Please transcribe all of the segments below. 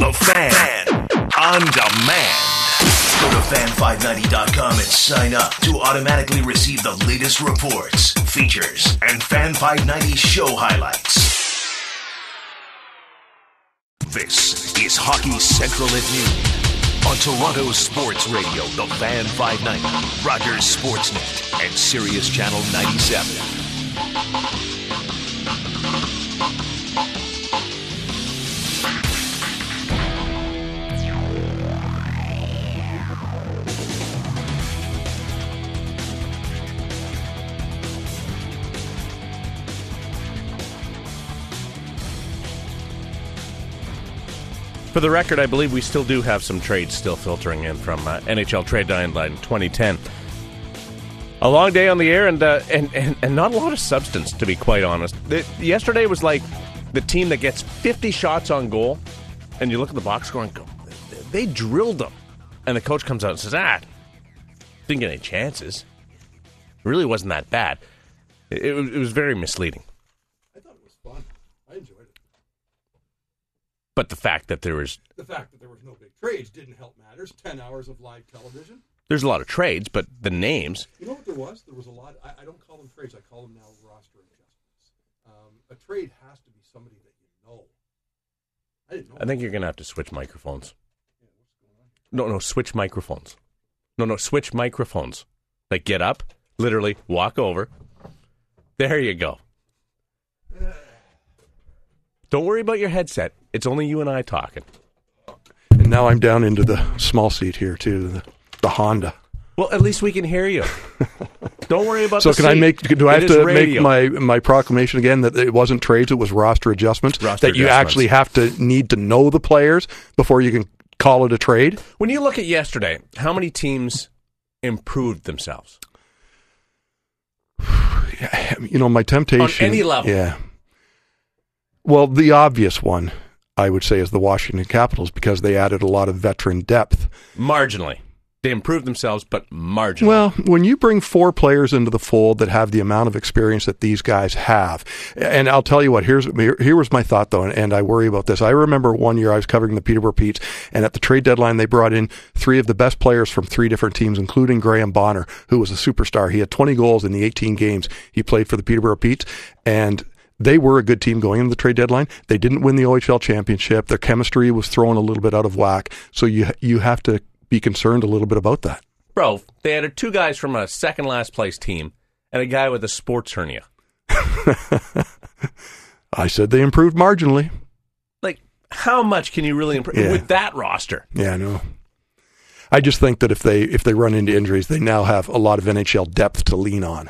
The Fan on demand. Go to fan590.com and sign up to automatically receive the latest reports, features, and Fan 590 show highlights. This is Hockey Central at noon on Toronto Sports Radio, The Fan 590, Rogers Sportsnet, and Sirius Channel 97. For the record, I believe we still do have some trades still filtering in from NHL Trade Deadline 2010. A long day on the air and not a lot of substance, to be quite honest. Yesterday was like the team that gets 50 shots on goal, and you look at the box score and go, they drilled them. And the coach comes out and says, didn't get any chances. It really wasn't that bad. It was very misleading. I thought it was fun. I enjoyed it. But the fact that there was no big trades didn't help matters. 10 hours of live television. There's a lot of trades, but the names. You know what there was? There was a lot. I don't call them trades. I call them now roster adjustments. A trade has to be somebody that you know. I didn't know. I think you're going to have to switch microphones. Yeah, what's going on? No, switch microphones. No, switch microphones. Like, get up, literally walk over. There you go. Don't worry about your headset. It's only you and I talking. And now I'm down into the small seat here, too, the Honda. Well, at least we can hear you. Don't worry about so the seat. Do I have to radio. make my proclamation again that it wasn't trades, it was roster adjustments? You actually have to need to know the players before you can call it a trade? When you look at yesterday, how many teams improved themselves? You know, my temptation... On any level. Yeah. Well, the obvious one, I would say, is the Washington Capitals because they added a lot of veteran depth. Marginally. They improved themselves, but marginally. Well, when you bring 4 players into the fold that have the amount of experience that these guys have, and I'll tell you what, here was my thought, though, and I worry about this. I remember one year I was covering the Peterborough Petes, and at the trade deadline, they brought in 3 of the best players from 3 different teams, including Graham Bonner, who was a superstar. He had 20 goals in the 18 games he played for the Peterborough Petes, and they were a good team going into the trade deadline. They didn't win the OHL championship. Their chemistry was thrown a little bit out of whack. So you have to be concerned a little bit about that. Bro, they had 2 guys from a second last place team and a guy with a sports hernia. I said they improved marginally. Like, how much can you really improve with that roster? Yeah, I know. I just think that if they run into injuries, they now have a lot of NHL depth to lean on.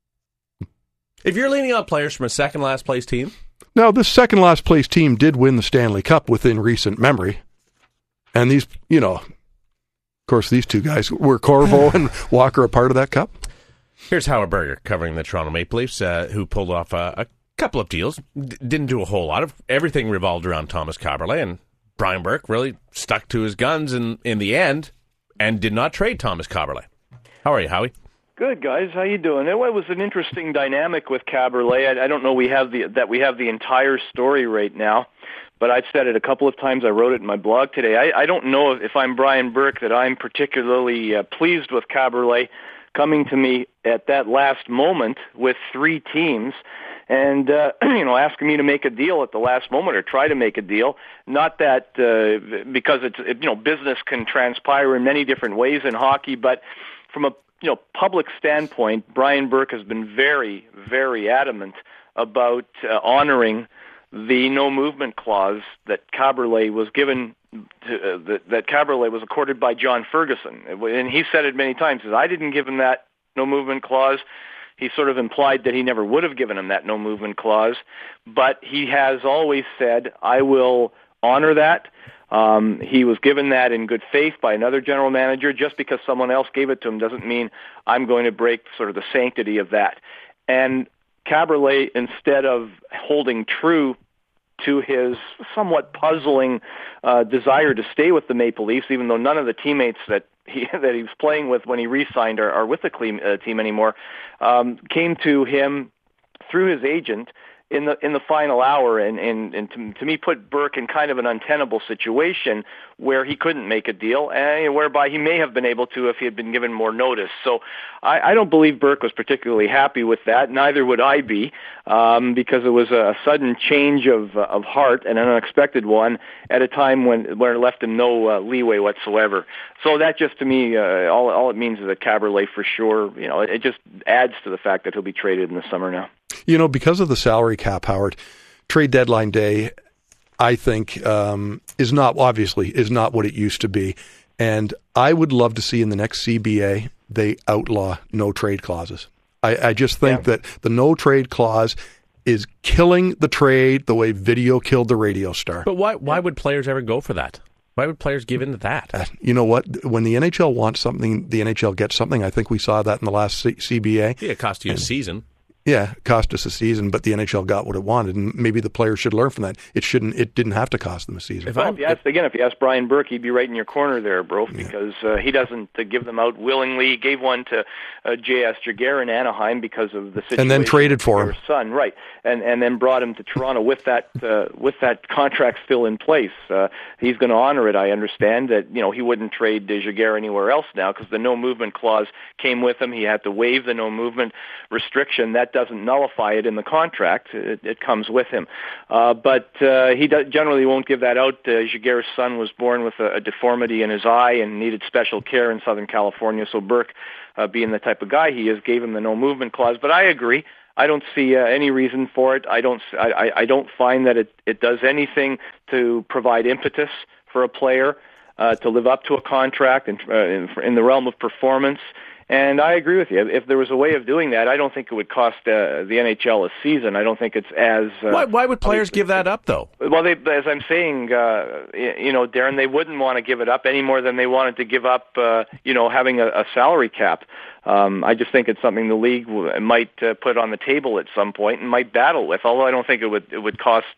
If you're leaning on players from a second last place team? Now, this second last place team did win the Stanley Cup within recent memory. And these, of course, these 2 guys were Corvo and Walker a part of that cup. Here's Howard Berger covering the Toronto Maple Leafs, who pulled off a couple of deals. Didn't do a whole lot of everything revolved around Thomas Kaberle, and Brian Burke really stuck to his guns in the end and did not trade Thomas Kaberle. How are you, Howie? Good, guys. How you doing? It was an interesting dynamic with Kaberle. I don't know we have the entire story right now, but I've said it a couple of times. I wrote it in my blog today. I don't know if I'm Brian Burke that I'm particularly pleased with Kaberle coming to me at that last moment with 3 teams and asking me to make a deal at the last moment or try to make a deal. Not that because business can transpire in many different ways in hockey, but from a public standpoint, Brian Burke has been very, very adamant about honoring the no movement clause that Kaberle was given, that Kaberle was accorded by John Ferguson. And he said it many times, says, I didn't give him that no movement clause. He sort of implied that he never would have given him that no movement clause, but he has always said, I will honor that. He was given that in good faith by another general manager. Just because someone else gave it to him doesn't mean I'm going to break sort of the sanctity of that. And Kaberle, instead of holding true to his somewhat puzzling desire to stay with the Maple Leafs, even though none of the teammates that he was playing with when he re-signed are with the team anymore, came to him through his agent in the final hour, and to me put Burke in kind of an untenable situation where he couldn't make a deal, and whereby he may have been able to if he had been given more notice. So I don't believe Burke was particularly happy with that. Neither would I be, because it was a sudden change of heart and an unexpected one at a time when it left him no leeway whatsoever. So that just to me, all it means is that Caberlet for sure, it just adds to the fact that he'll be traded in the summer now. Because of the salary cap, Howard, trade deadline day, I think, is not what it used to be. And I would love to see in the next CBA, they outlaw no trade clauses. I just think that the no trade clause is killing the trade the way video killed the radio star. But why would players ever go for that? Why would players give in to that? You know what? When the NHL wants something, the NHL gets something. I think we saw that in the last CBA. Yeah, it cost you a season. Yeah, it cost us a season, but the NHL got what it wanted, and maybe the players should learn from that. It didn't have to cost them a season. If you ask Brian Burke, he'd be right in your corner there, bro, because he doesn't give them out willingly. He gave one to J.S. Jaguar in Anaheim because of the situation. And then traded for him. Son, right, and then brought him to Toronto with that contract still in place. He's going to honor it. I understand that he wouldn't trade Jaguar anywhere else now because the no movement clause came with him. He had to waive the no movement restriction. That doesn't nullify it in the contract. It comes with him. But he generally won't give that out. Jaguar's son was born with a deformity in his eye and needed special care in Southern California, so Burke, being the type of guy he is, gave him the no movement clause. But I agree. I don't see any reason for it. I don't find that it does anything to provide impetus for a player to live up to a contract in the realm of performance. And I agree with you. If there was a way of doing that, I don't think it would cost the NHL a season. I don't think it's as... Why would players give that up, though? Well, as I'm saying, Darren, they wouldn't want to give it up any more than they wanted to give up, having a salary cap. I just think it's something the league might put on the table at some point and might battle with. Although I don't think it would cost.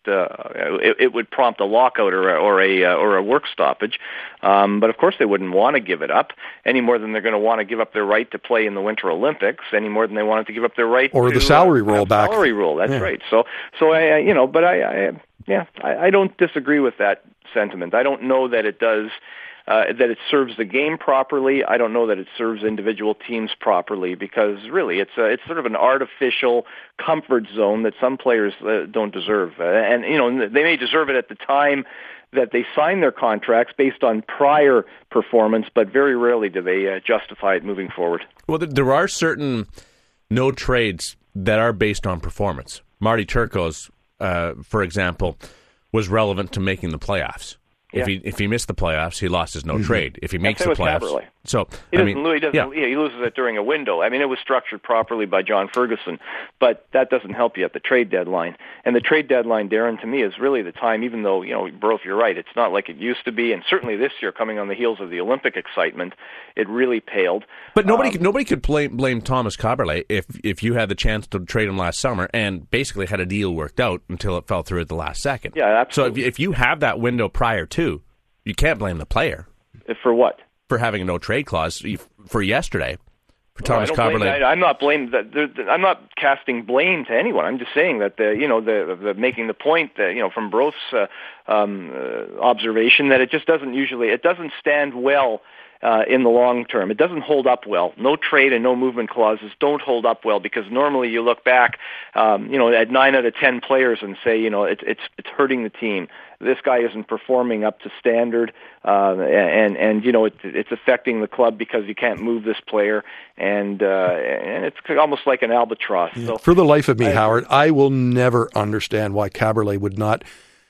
It would prompt a lockout or a work stoppage. But of course they wouldn't want to give it up any more than they're going to want to give up their right to play in the Winter Olympics. Any more than they wanted to give up their right or to the salary roll back. Salary roll. That's right. So I don't disagree with that sentiment. I don't know that it does. That it serves the game properly. I don't know that it serves individual teams properly because really it's sort of an artificial comfort zone that some players don't deserve. And they may deserve it at the time that they sign their contracts based on prior performance, but very rarely do they justify it moving forward. Well, there are certain no trades that are based on performance. Marty Turco's, for example, was relevant to making the playoffs. Yeah. If he missed the playoffs, he lost his no trade. If he makes the playoffs, Caberlet. So he loses it during a window. I mean, it was structured properly by John Ferguson, but that doesn't help you at the trade deadline. And the trade deadline, Darren, to me, is really the time. Even though Brof, you're right, it's not like it used to be, and certainly this year, coming on the heels of the Olympic excitement, it really paled. But nobody could blame Thomas Caberlet if you had the chance to trade him last summer and basically had a deal worked out until it fell through at the last second. Yeah, absolutely. So if you have that window prior to, you can't blame the player. For what? For having a no trade clause for yesterday. For Thomas Caberlet. I'm not blaming. I'm not casting blame to anyone. I'm just saying that the making the point that from Brof's observation that it just doesn't stand well. In the long term, it doesn't hold up well. No trade and no movement clauses don't hold up well because normally you look back, at 9 out of 10 players and say, it's hurting the team. This guy isn't performing up to standard, and it's affecting the club because you can't move this player, and it's almost like an albatross. Yeah. So, for the life of me, Howard, I will never understand why Caberlet would not.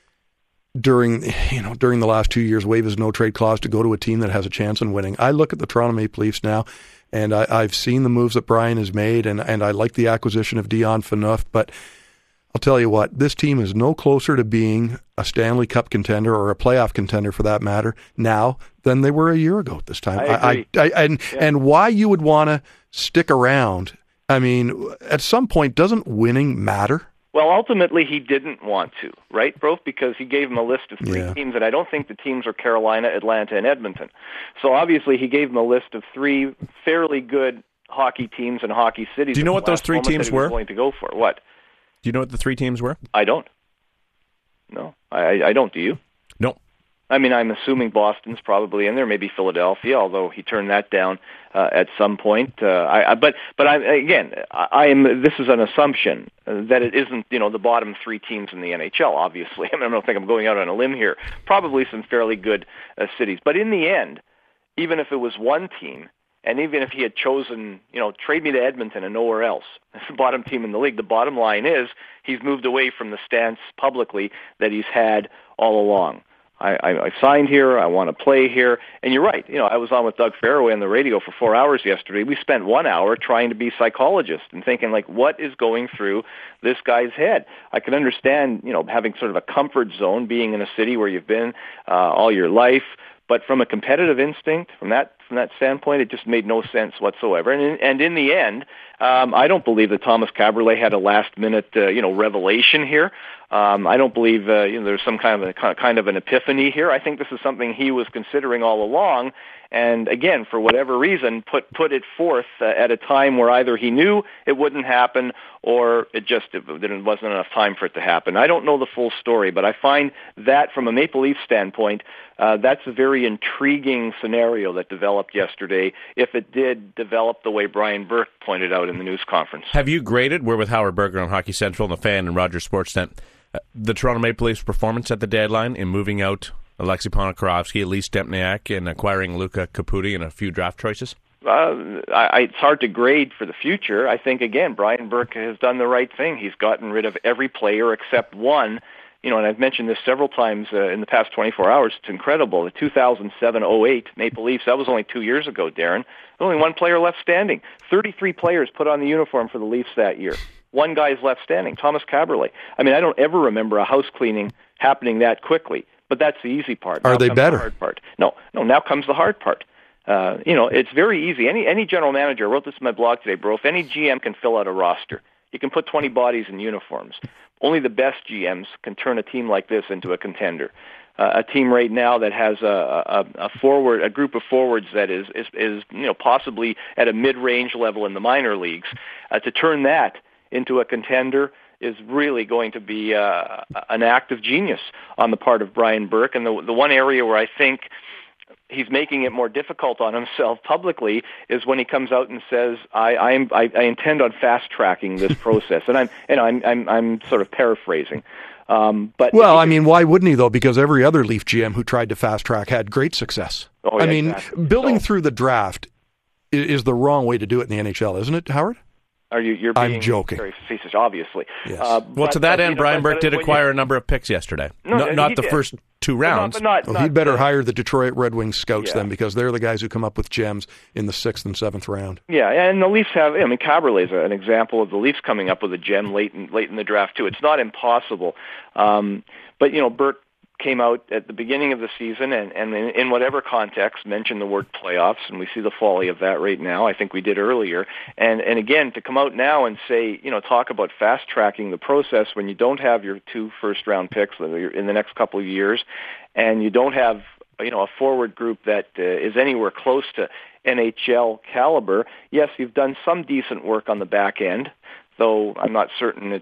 During the last 2 years, waive his no-trade clause to go to a team that has a chance in winning. I look at the Toronto Maple Leafs now, and I've seen the moves that Brian has made, and I like the acquisition of Dion Phaneuf, but I'll tell you what, this team is no closer to being a Stanley Cup contender or a playoff contender for that matter now than they were a year ago at this time. I agree. And why you would want to stick around, I mean, at some point, doesn't winning matter? Well, ultimately, he didn't want to, right, Brof? Because he gave him a list of three teams, and I don't think the teams are Carolina, Atlanta, and Edmonton. So obviously, he gave him a list of three fairly good hockey teams and hockey cities. Do you know what those three teams were? Going to go for what? Do you know what the three teams were? I don't. No, I don't. Do you? No. I mean, I'm assuming Boston's probably in there, maybe Philadelphia, although he turned that down at some point. But I am. This is an assumption that it isn't, the bottom three teams in the NHL. Obviously, I don't think I'm going out on a limb here. Probably some fairly good cities, but in the end, even if it was one team, and even if he had chosen, trade me to Edmonton and nowhere else, it's the bottom team in the league. The bottom line is he's moved away from the stance publicly that he's had all along. I signed here. I want to play here. And you're right. I was on with Doug Farraway on the radio for 4 hours yesterday. We spent 1 hour trying to be psychologists and thinking, what is going through this guy's head? I can understand, having sort of a comfort zone, being in a city where you've been all your life. But from a competitive instinct, from that standpoint, it just made no sense whatsoever. And in the end, I don't believe that Thomas Kaberle had a last-minute, revelation here. I don't believe there's some kind of an epiphany here. I think this is something he was considering all along, and again, for whatever reason, put it forth at a time where either he knew it wouldn't happen or it wasn't enough time for it to happen. I don't know the full story, but I find that from a Maple Leaf standpoint, that's a very intriguing scenario that developed yesterday, if it did develop the way Brian Burke pointed out in the news conference. Have you graded, we're with Howard Berger on Hockey Central and The Fan and Rogers Sportsnet, the Toronto Maple Leafs' performance at the deadline in moving out Alexei Ponikarovsky, Elise Stempniak, and acquiring Luka Caputi and a few draft choices? It's hard to grade for the future. I think, again, Brian Burke has done the right thing. He's gotten rid of every player except one. And I've mentioned this several times in the past 24 hours. It's incredible. The 2007-08 Maple Leafs, that was only 2 years ago, Darren. There's only one player left standing. 33 players put on the uniform for the Leafs that year. One guy's left standing, Thomas Kaberle. I don't ever remember a house cleaning happening that quickly, but that's the easy part. Are they better? The hard part. No, now comes the hard part. It's very easy. Any general manager, I wrote this in my blog today, bro, if any GM can fill out a roster, you can put 20 bodies in uniforms. Only the best GMs can turn a team like this into a contender. A team right now that has a group of forwards that is possibly at a mid-range level in the minor leagues, to turn that into a contender is really going to be an act of genius on the part of Brian Burke. And the one area where I think he's making it more difficult on himself publicly is when he comes out and says, "I intend on fast tracking this process." And I'm sort of paraphrasing. But why wouldn't he though? Because every other Leaf GM who tried to fast track had great success. Oh, yeah, exactly. Building through the draft is the wrong way to do it in the NHL, isn't it, Howard? You're being I'm joking. very facetious, obviously. Yes. To that end, Brian Burke did acquire a number of picks yesterday. Not the first 2 rounds. He'd better hire the Detroit Red Wings scouts then, because they're the guys who come up with gems in the 6th and 7th round. Yeah, and the Leafs have. Kaberle is an example of the Leafs coming up with a gem late in the draft too. It's not impossible, but Burke came out at the beginning of the season and in whatever context mentioned the word playoffs, and we see the folly of that right now. I think we did earlier. And again, to come out now and say, talk about fast-tracking the process when you don't have your 2 first-round picks in the next couple of years, and you don't have, a forward group that is anywhere close to NHL caliber. Yes, you've done some decent work on the back end, though I'm not certain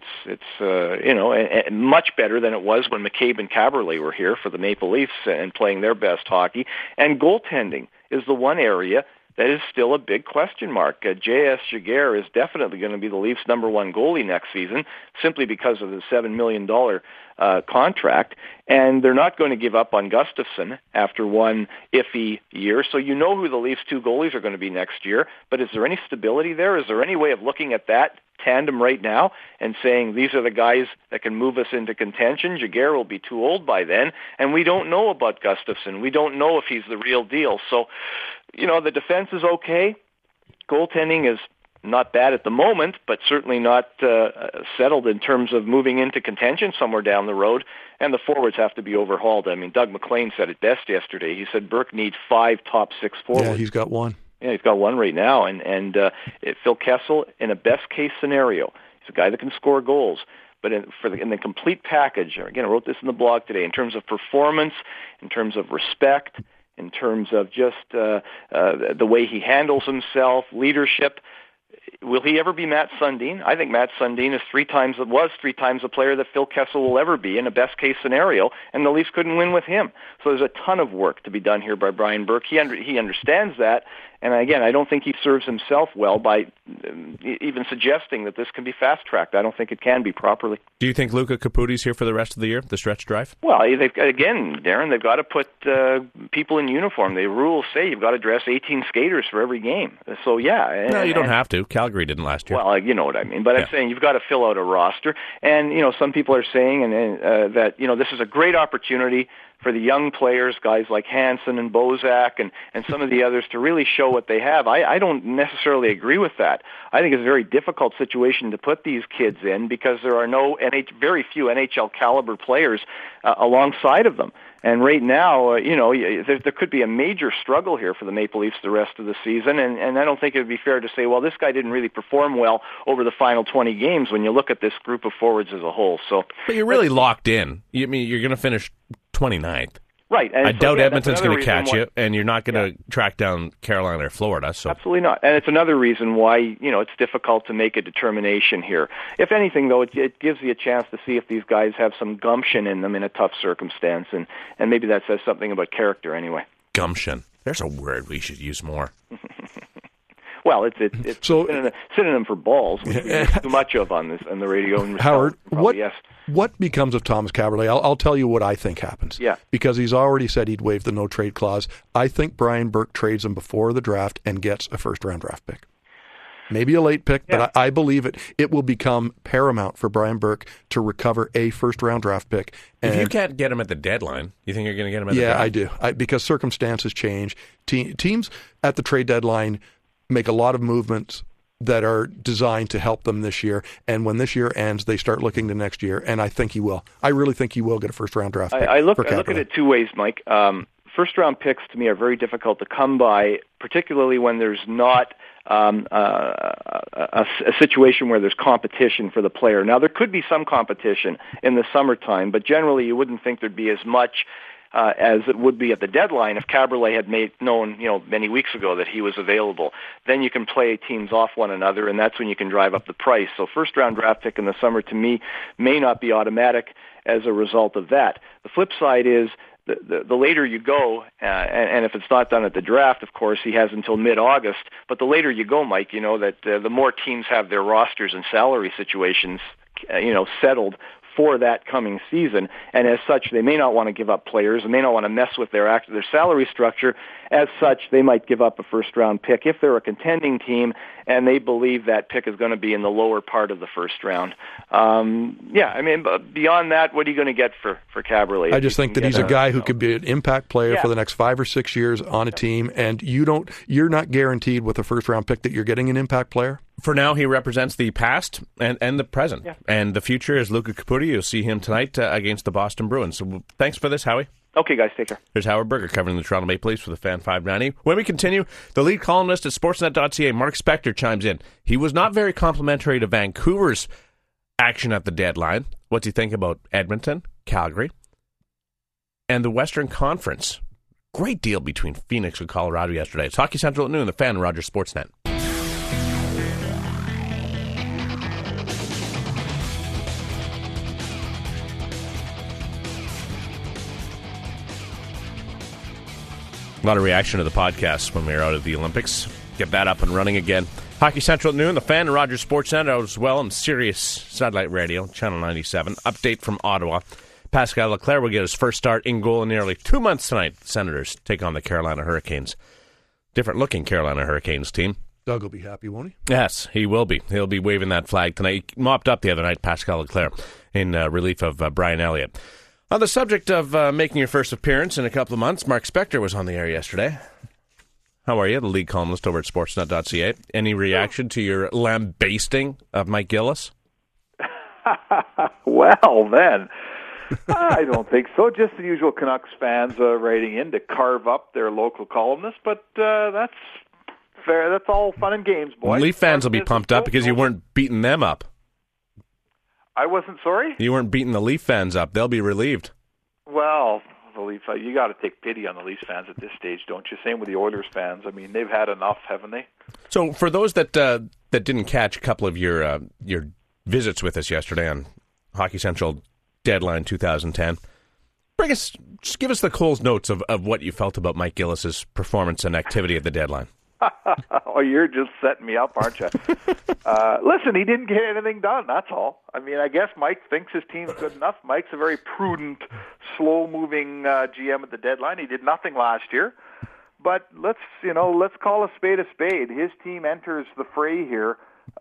it's much better than it was when McCabe and Kaberle were here for the Maple Leafs and playing their best hockey. And goaltending is the one area that is still a big question mark. J.S. Giguere is definitely going to be the Leafs' number 1 goalie next season, simply because of the $7 million contract. And they're not going to give up on Gustafsson after one iffy year. So who the Leafs' 2 goalies are going to be next year. But is there any stability there? Is there any way of looking at that tandem right now and saying these are the guys that can move us into contention? Giguere will be too old by then, and we don't know about Gustafsson. We don't know if he's the real deal. So, the defense is okay. Goaltending is not bad at the moment, but certainly not settled in terms of moving into contention somewhere down the road. And the forwards have to be overhauled. Doug McLean said it best yesterday. He said Burke needs 5 top 6 forwards. Yeah, he's got one. Yeah, he's got one right now. And Phil Kessel, in a best-case scenario, he's a guy that can score goals. But in the complete package, again, I wrote this in the blog today, in terms of performance, in terms of respect, in terms of just the way he handles himself, leadership, will he ever be Matt Sundin? I think Matt Sundin was three times the player that Phil Kessel will ever be in a best case scenario, and the Leafs couldn't win with him. So there's a ton of work to be done here by Brian Burke. He understands that, and again, I don't think he serves himself well by even suggesting that this can be fast-tracked. I don't think it can be properly. Do you think Luca Caputti's here for the rest of the year, the stretch drive? Well, Darren, they've got to put people in uniform. The rules say you've got to dress 18 skaters for every game. So, yeah. No, you don't have to. Calgary didn't last year. Well, you know what I mean. But I'm saying you've got to fill out a roster. And, some people are saying that, this is a great opportunity for the young players, guys like Hansen and Bozak and some of the others, to really show what they have. I don't necessarily agree with that. I think it's a very difficult situation to put these kids in because there are very few NHL caliber players alongside of them. And right now, there could be a major struggle here for the Maple Leafs the rest of the season, and I don't think it would be fair to say, well, this guy didn't really perform well over the final 20 games when you look at this group of forwards as a whole. So, but you're really locked in. You're going to finish 29th. Right. And I doubt Edmonton's going to catch you, and you're not going to track down Carolina or Florida. So absolutely not. And it's another reason why, it's difficult to make a determination here. If anything, though, it gives you a chance to see if these guys have some gumption in them in a tough circumstance, and maybe that says something about character anyway. Gumption. There's a word we should use more. Well, it's synonym for balls, which we use too much of on the radio. And Howard, what becomes of Thomas Kaberle? I'll tell you what I think happens. Yeah. Because he's already said he'd waive the no-trade clause. I think Brian Burke trades him before the draft and gets a first-round draft pick. Maybe a late pick, but I believe it will become paramount for Brian Burke to recover a first-round draft pick. If you can't get him at the deadline, you think you're going to get him at the draft? Yeah, I do. Because circumstances change. Teams at the trade deadline make a lot of movements that are designed to help them this year. And when this year ends, they start looking to next year. And I think he will. I really think he will get a first-round draft pick. I look at it two ways, Mike. First-round picks, to me, are very difficult to come by, particularly when there's not a situation where there's competition for the player. Now, there could be some competition in the summertime, but generally you wouldn't think there'd be as much as it would be at the deadline if Kaberle had made known, many weeks ago that he was available. Then you can play teams off one another, and that's when you can drive up the price. So first-round draft pick in the summer, to me, may not be automatic as a result of that. The flip side is the later you go, and if it's not done at the draft, of course, he has until mid-August, but the later you go, Mike, that the more teams have their rosters and salary situations, settled for that coming season, and as such, they may not want to give up players, they may not want to mess with their salary structure. As such, they might give up a first-round pick if they're a contending team and they believe that pick is going to be in the lower part of the first round. Beyond that, what are you going to get for Kaberle? I just think that he's a guy who could be an impact player for the next 5 or 6 years on a team, and you're not guaranteed with a first-round pick that you're getting an impact player. For now, he represents the past and the present. Yeah. And the future is Luca Caputti. You'll see him tonight against the Boston Bruins. So thanks for this, Howie. Okay, guys, take care. Here's Howard Berger covering the Toronto Maple Leafs for the Fan 590. When we continue, the lead columnist at Sportsnet.ca, Mark Spector, chimes in. He was not very complimentary to Vancouver's action at the deadline. What's he think about Edmonton, Calgary, and the Western Conference? Great deal between Phoenix and Colorado yesterday. It's Hockey Central at noon, the Fan, Rogers Sportsnet. A lot of reaction to the podcast when we were out at the Olympics. Get that up and running again. Hockey Central at noon, the Fan, Rogers Sportsnet out as well on Sirius Satellite Radio, Channel 97. Update from Ottawa. Pascal Leclerc will get his first start in goal in nearly 2 months tonight. The Senators take on the Carolina Hurricanes. Different-looking Carolina Hurricanes team. Doug will be happy, won't he? Yes, he will be. He'll be waving that flag tonight. He mopped up the other night, Pascal Leclerc, in relief of Brian Elliott. On the subject of making your first appearance in a couple of months, Mark Spector was on the air yesterday. How are you, the lead columnist over at Sportsnet.ca? Any reaction to your lambasting of Mike Gillis? Well, then, I don't think so. Just the usual Canucks fans writing in to carve up their local columnist, but that's fair. That's all fun and games, boys. Leaf fans will be pumped up because you weren't beating them up. I wasn't sorry? You weren't beating the Leaf fans up. They'll be relieved. Well, the Leafs. You got to take pity on the Leafs fans at this stage, don't you? Same with the Oilers fans. I mean, they've had enough, haven't they? So, for those that didn't catch a couple of your visits with us yesterday on Hockey Central Deadline 2010, just give us the Cole's notes of what you felt about Mike Gillis's performance and activity at the deadline. Oh, you're just setting me up, aren't you? Listen, he didn't get anything done, that's all. I mean, I guess Mike thinks his team's good enough. Mike's a very prudent, slow-moving GM at the deadline. He did nothing last year. But let's call a spade a spade. His team enters the fray here,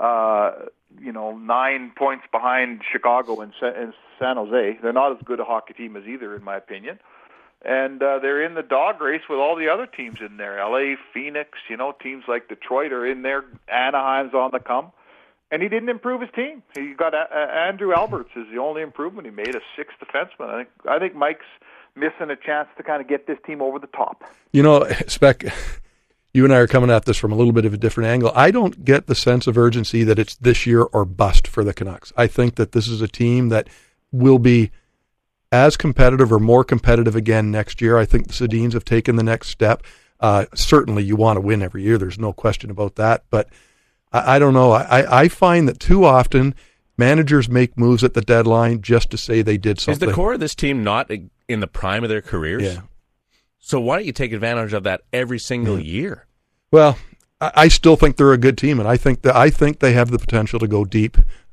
9 points behind Chicago and San Jose. They're not as good a hockey team as either, in my opinion. And they're in the dog race with all the other teams in there. LA, Phoenix, teams like Detroit are in there. Anaheim's on the come. And he didn't improve his team. He got Andrew Alberts is the only improvement he made, a sixth defenseman. I think Mike's missing a chance to kind of get this team over the top. Spec, you and I are coming at this from a little bit of a different angle. I don't get the sense of urgency that it's this year or bust for the Canucks. I think that this is a team that will be as competitive or more competitive again next year. I think the Sedins have taken the next step. Certainly you want to win every year. There's no question about that. But I don't know. I find that too often managers make moves at the deadline just to say they did something. Is the core of this team not in the prime of their careers? Yeah. So why don't you take advantage of that every single year? Well, I still think they're a good team, and I think they have the potential to go deep.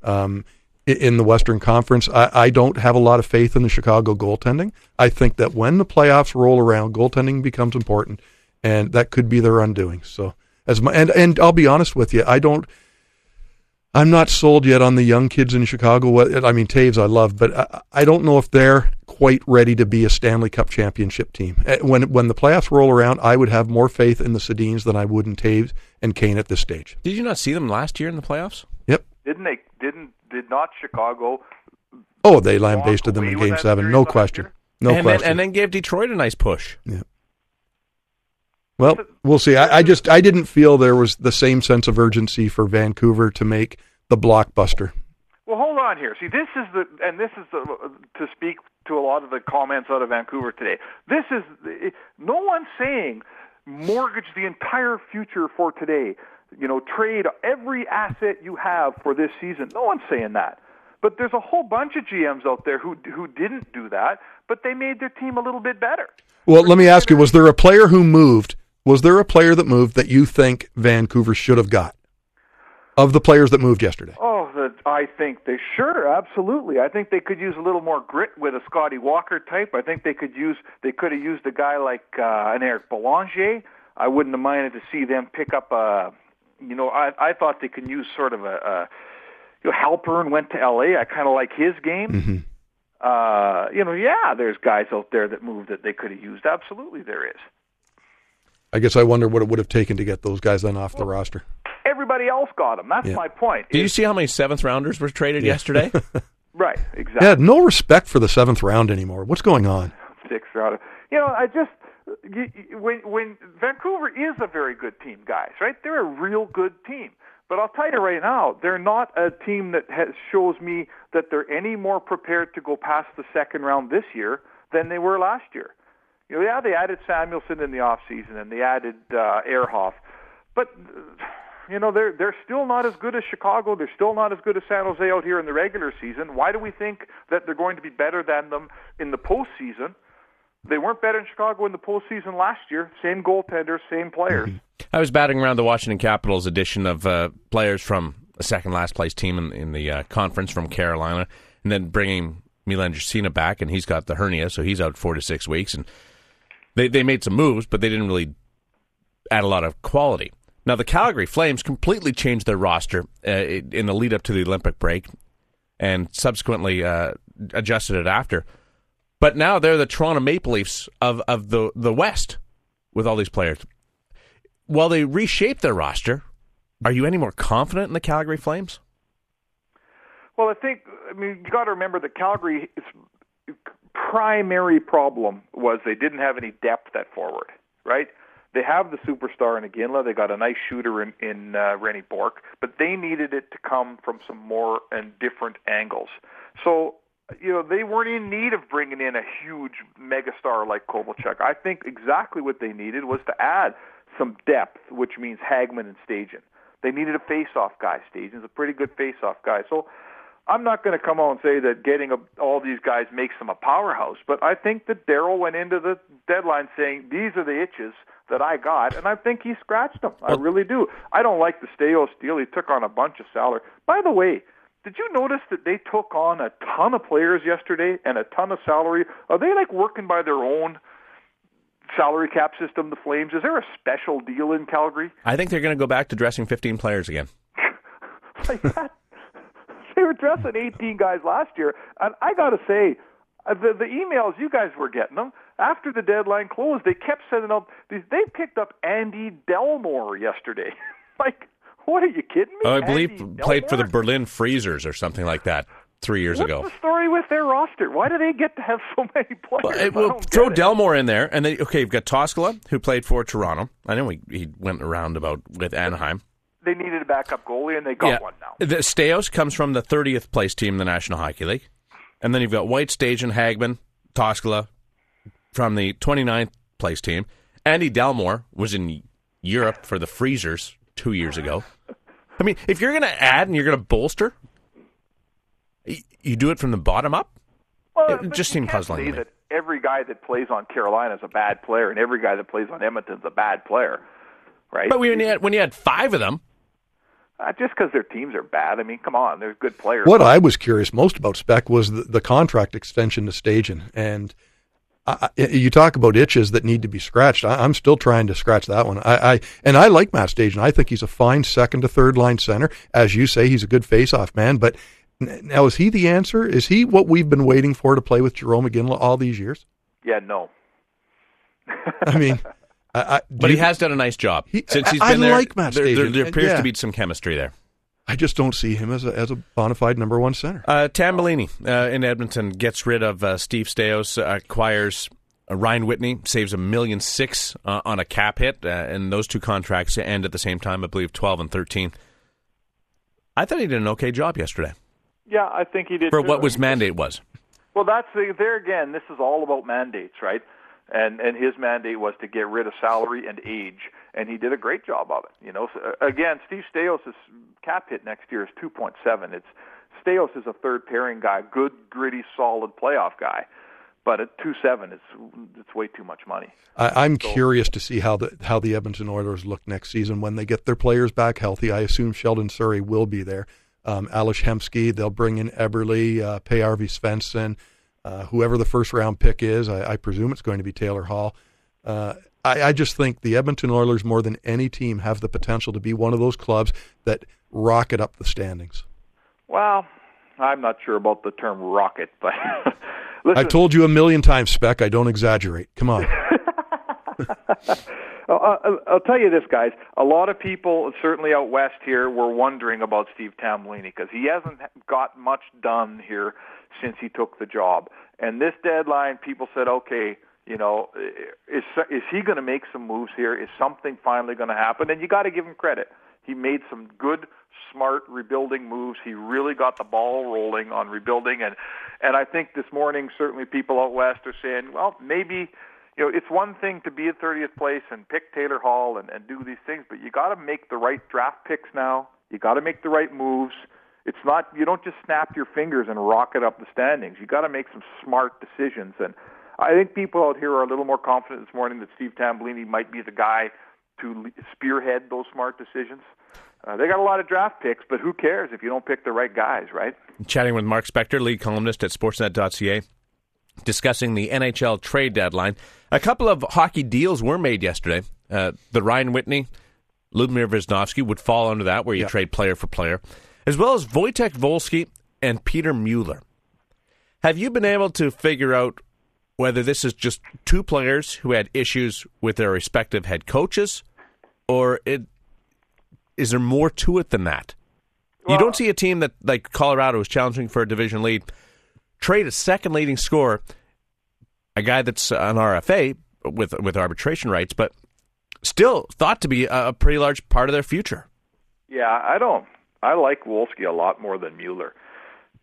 In the Western Conference, I don't have a lot of faith in the Chicago goaltending. I think that when the playoffs roll around, goaltending becomes important, and that could be their undoing. So, and I'll be honest with you, I'm not sold yet on the young kids in Chicago. I mean, Taves I love, but I don't know if they're quite ready to be a Stanley Cup championship team. When the playoffs roll around, I would have more faith in the Sedins than I would in Taves and Kane at this stage. Did you not see them last year in the playoffs? Yep. Did not Chicago? Oh, they lambasted them in Game 7, no question. Question. And then gave Detroit a nice push. Yeah. Well, we'll see. I didn't feel there was the same sense of urgency for Vancouver to make the blockbuster. Well, hold on here. See, this is to speak to a lot of the comments out of Vancouver today. No one's saying mortgage the entire future for today. Trade every asset you have for this season. No one's saying that. But there's a whole bunch of GMs out there who didn't do that, but they made their team a little bit better. Well, let me ask you, was there a player that moved that you think Vancouver should have got? Of the players that moved yesterday? I think absolutely. I think they could use a little more grit with a Scotty Walker type. I think they could have used a guy like an Eric Boulanger. I wouldn't have minded to see them pick up I thought they could use sort of a Halpern went to LA. I kind of like his game. Mm-hmm. There's guys out there that moved that they could have used. Absolutely, there is. I guess I wonder what it would have taken to get those guys then off the roster. Everybody else got them. That's my point. Did you see how many seventh rounders were traded yesterday? Right, exactly. Yeah, no respect for the seventh round anymore. What's going on? Sixth round. When Vancouver is a very good team, guys, right? They're a real good team. But I'll tell you right now, they're not a team that shows me that they're any more prepared to go past the second round this year than they were last year. They added Samuelson in the offseason and they added Ehrhoff. But, they're still not as good as Chicago. They're still not as good as San Jose out here in the regular season. Why do we think that they're going to be better than them in the postseason? They weren't better in Chicago in the postseason last year. Same goaltenders, same players. I was batting around the Washington Capitals edition of players from a second-last place team in the conference from Carolina, and then bringing Milan Jusina back, and he's got the hernia, so he's out 4 to 6 weeks. And they made some moves, but they didn't really add a lot of quality. Now, the Calgary Flames completely changed their roster in the lead-up to the Olympic break and subsequently adjusted it after. But now they're the Toronto Maple Leafs of the West with all these players. While they reshape their roster, are you any more confident in the Calgary Flames? Well, you got to remember that Calgary's primary problem was they didn't have any depth at forward, right? They have the superstar in Iginla. They got a nice shooter in Rennie Bourque, but they needed it to come from some more and different angles. So they weren't in need of bringing in a huge megastar like Kovalchuk. I think exactly what they needed was to add some depth, which means Hagman and Stajan. They needed a face-off guy. Stajan's a pretty good face-off guy. So I'm not going to come out and say that getting all these guys makes them a powerhouse, but I think that Darryl went into the deadline saying, these are the itches that I got, and I think he scratched them. I really do. I don't like the Staios deal. He took on a bunch of salary. By the way, did you notice that they took on a ton of players yesterday and a ton of salary? Are they like working by their own salary cap system, the Flames? Is there a special deal in Calgary? I think they're going to go back to dressing 15 players again. Like that? They were dressing 18 guys last year, and I got to say, the emails, you guys were getting them, after the deadline closed, they kept sending out these. They picked up Andy Delmore yesterday. Like, what, are you kidding me? I believe played for the Berlin Freezers or something like that 3 years ago. What's the story with their roster? Why do they get to have so many players? Well, throw Delmore in there, and then, okay, you've got Toskala, who played for Toronto. I know he went around about with Anaheim. They needed a backup goalie, and they got one now. The Staios comes from the 30th place team in the National Hockey League. And then you've got White, Stajan, Hagman, Toskala from the 29th place team. Andy Delmore was in Europe for the Freezers 2 years ago. I mean, if you're going to add and you're going to bolster, you do it from the bottom up? Well, it just seemed puzzling to me. That every guy that plays on Carolina is a bad player, and every guy that plays on Edmonton is a bad player, right? But when you had five of them, just because their teams are bad. I mean, come on, they're good players. What I was curious most about, Spec, was the contract extension to Stajan. And you talk about itches that need to be scratched. I'm still trying to scratch that one. I like Matt Stajan. I think he's a fine second to third line center. As you say, he's a good face-off man. But now, is he the answer? Is he what we've been waiting for to play with Jarome Iginla all these years? Yeah, no. I mean... but he has done a nice job since he's been there. I like Matt Stajan. There appears to be some chemistry there. I just don't see him as a bona fide number one center. Tambellini in Edmonton gets rid of Steve Staios, acquires Ryan Whitney, saves $1.6 million on a cap hit, and those two contracts end at the same time, I believe 12 and 13. I thought he did an okay job yesterday. Yeah, I think he did. For what his mandate was. Well, there again, this is all about mandates, right? And his mandate was to get rid of salary and age, and he did a great job of it. So, again, Steve Staios' cap hit next year is 2.7. Staios is a third pairing guy, good, gritty, solid playoff guy, but at 2.7, it's way too much money. I'm curious to see how the Edmonton Oilers look next season when they get their players back healthy. I assume Sheldon Surrey will be there. Ales Hemsky, they'll bring in Eberle, P.R.V. Svensson. Whoever the first-round pick is, I presume it's going to be Taylor Hall. I just think the Edmonton Oilers, more than any team, have the potential to be one of those clubs that rocket up the standings. Well, I'm not sure about the term rocket, but listen. I've told you a million times, Spec. I don't exaggerate. Come on. I'll tell you this, guys. A lot of people, certainly out west here, were wondering about Steve Tambellini because he hasn't got much done here since he took the job. And this deadline, people said, okay, is he going to make some moves here? Is something finally going to happen? And you got to give him credit. He made some good, smart rebuilding moves. He really got the ball rolling on rebuilding. And I think this morning, certainly people out west are saying, well, maybe, it's one thing to be at 30th place and pick Taylor Hall and do these things, but you got to make the right draft picks now. You got to make the right moves. It's not, you don't just snap your fingers and rocket up the standings. You got to make some smart decisions. And I think people out here are a little more confident this morning that Steve Tambellini might be the guy to spearhead those smart decisions. They got a lot of draft picks, but who cares if you don't pick the right guys, right? Chatting with Mark Spector, lead columnist at Sportsnet.ca, discussing the NHL trade deadline. A couple of hockey deals were made yesterday. The Ryan Whitney, Ludmir Wisnowski would fall under that, where you trade player for player, as well as Wojtek Wolski and Peter Mueller. Have you been able to figure out whether this is just two players who had issues with their respective head coaches, or is there more to it than that? Well, you don't see a team that, like Colorado, is challenging for a division lead, trade a second leading scorer, a guy that's an RFA with arbitration rights, but still thought to be a pretty large part of their future. Yeah, I like Wolski a lot more than Mueller.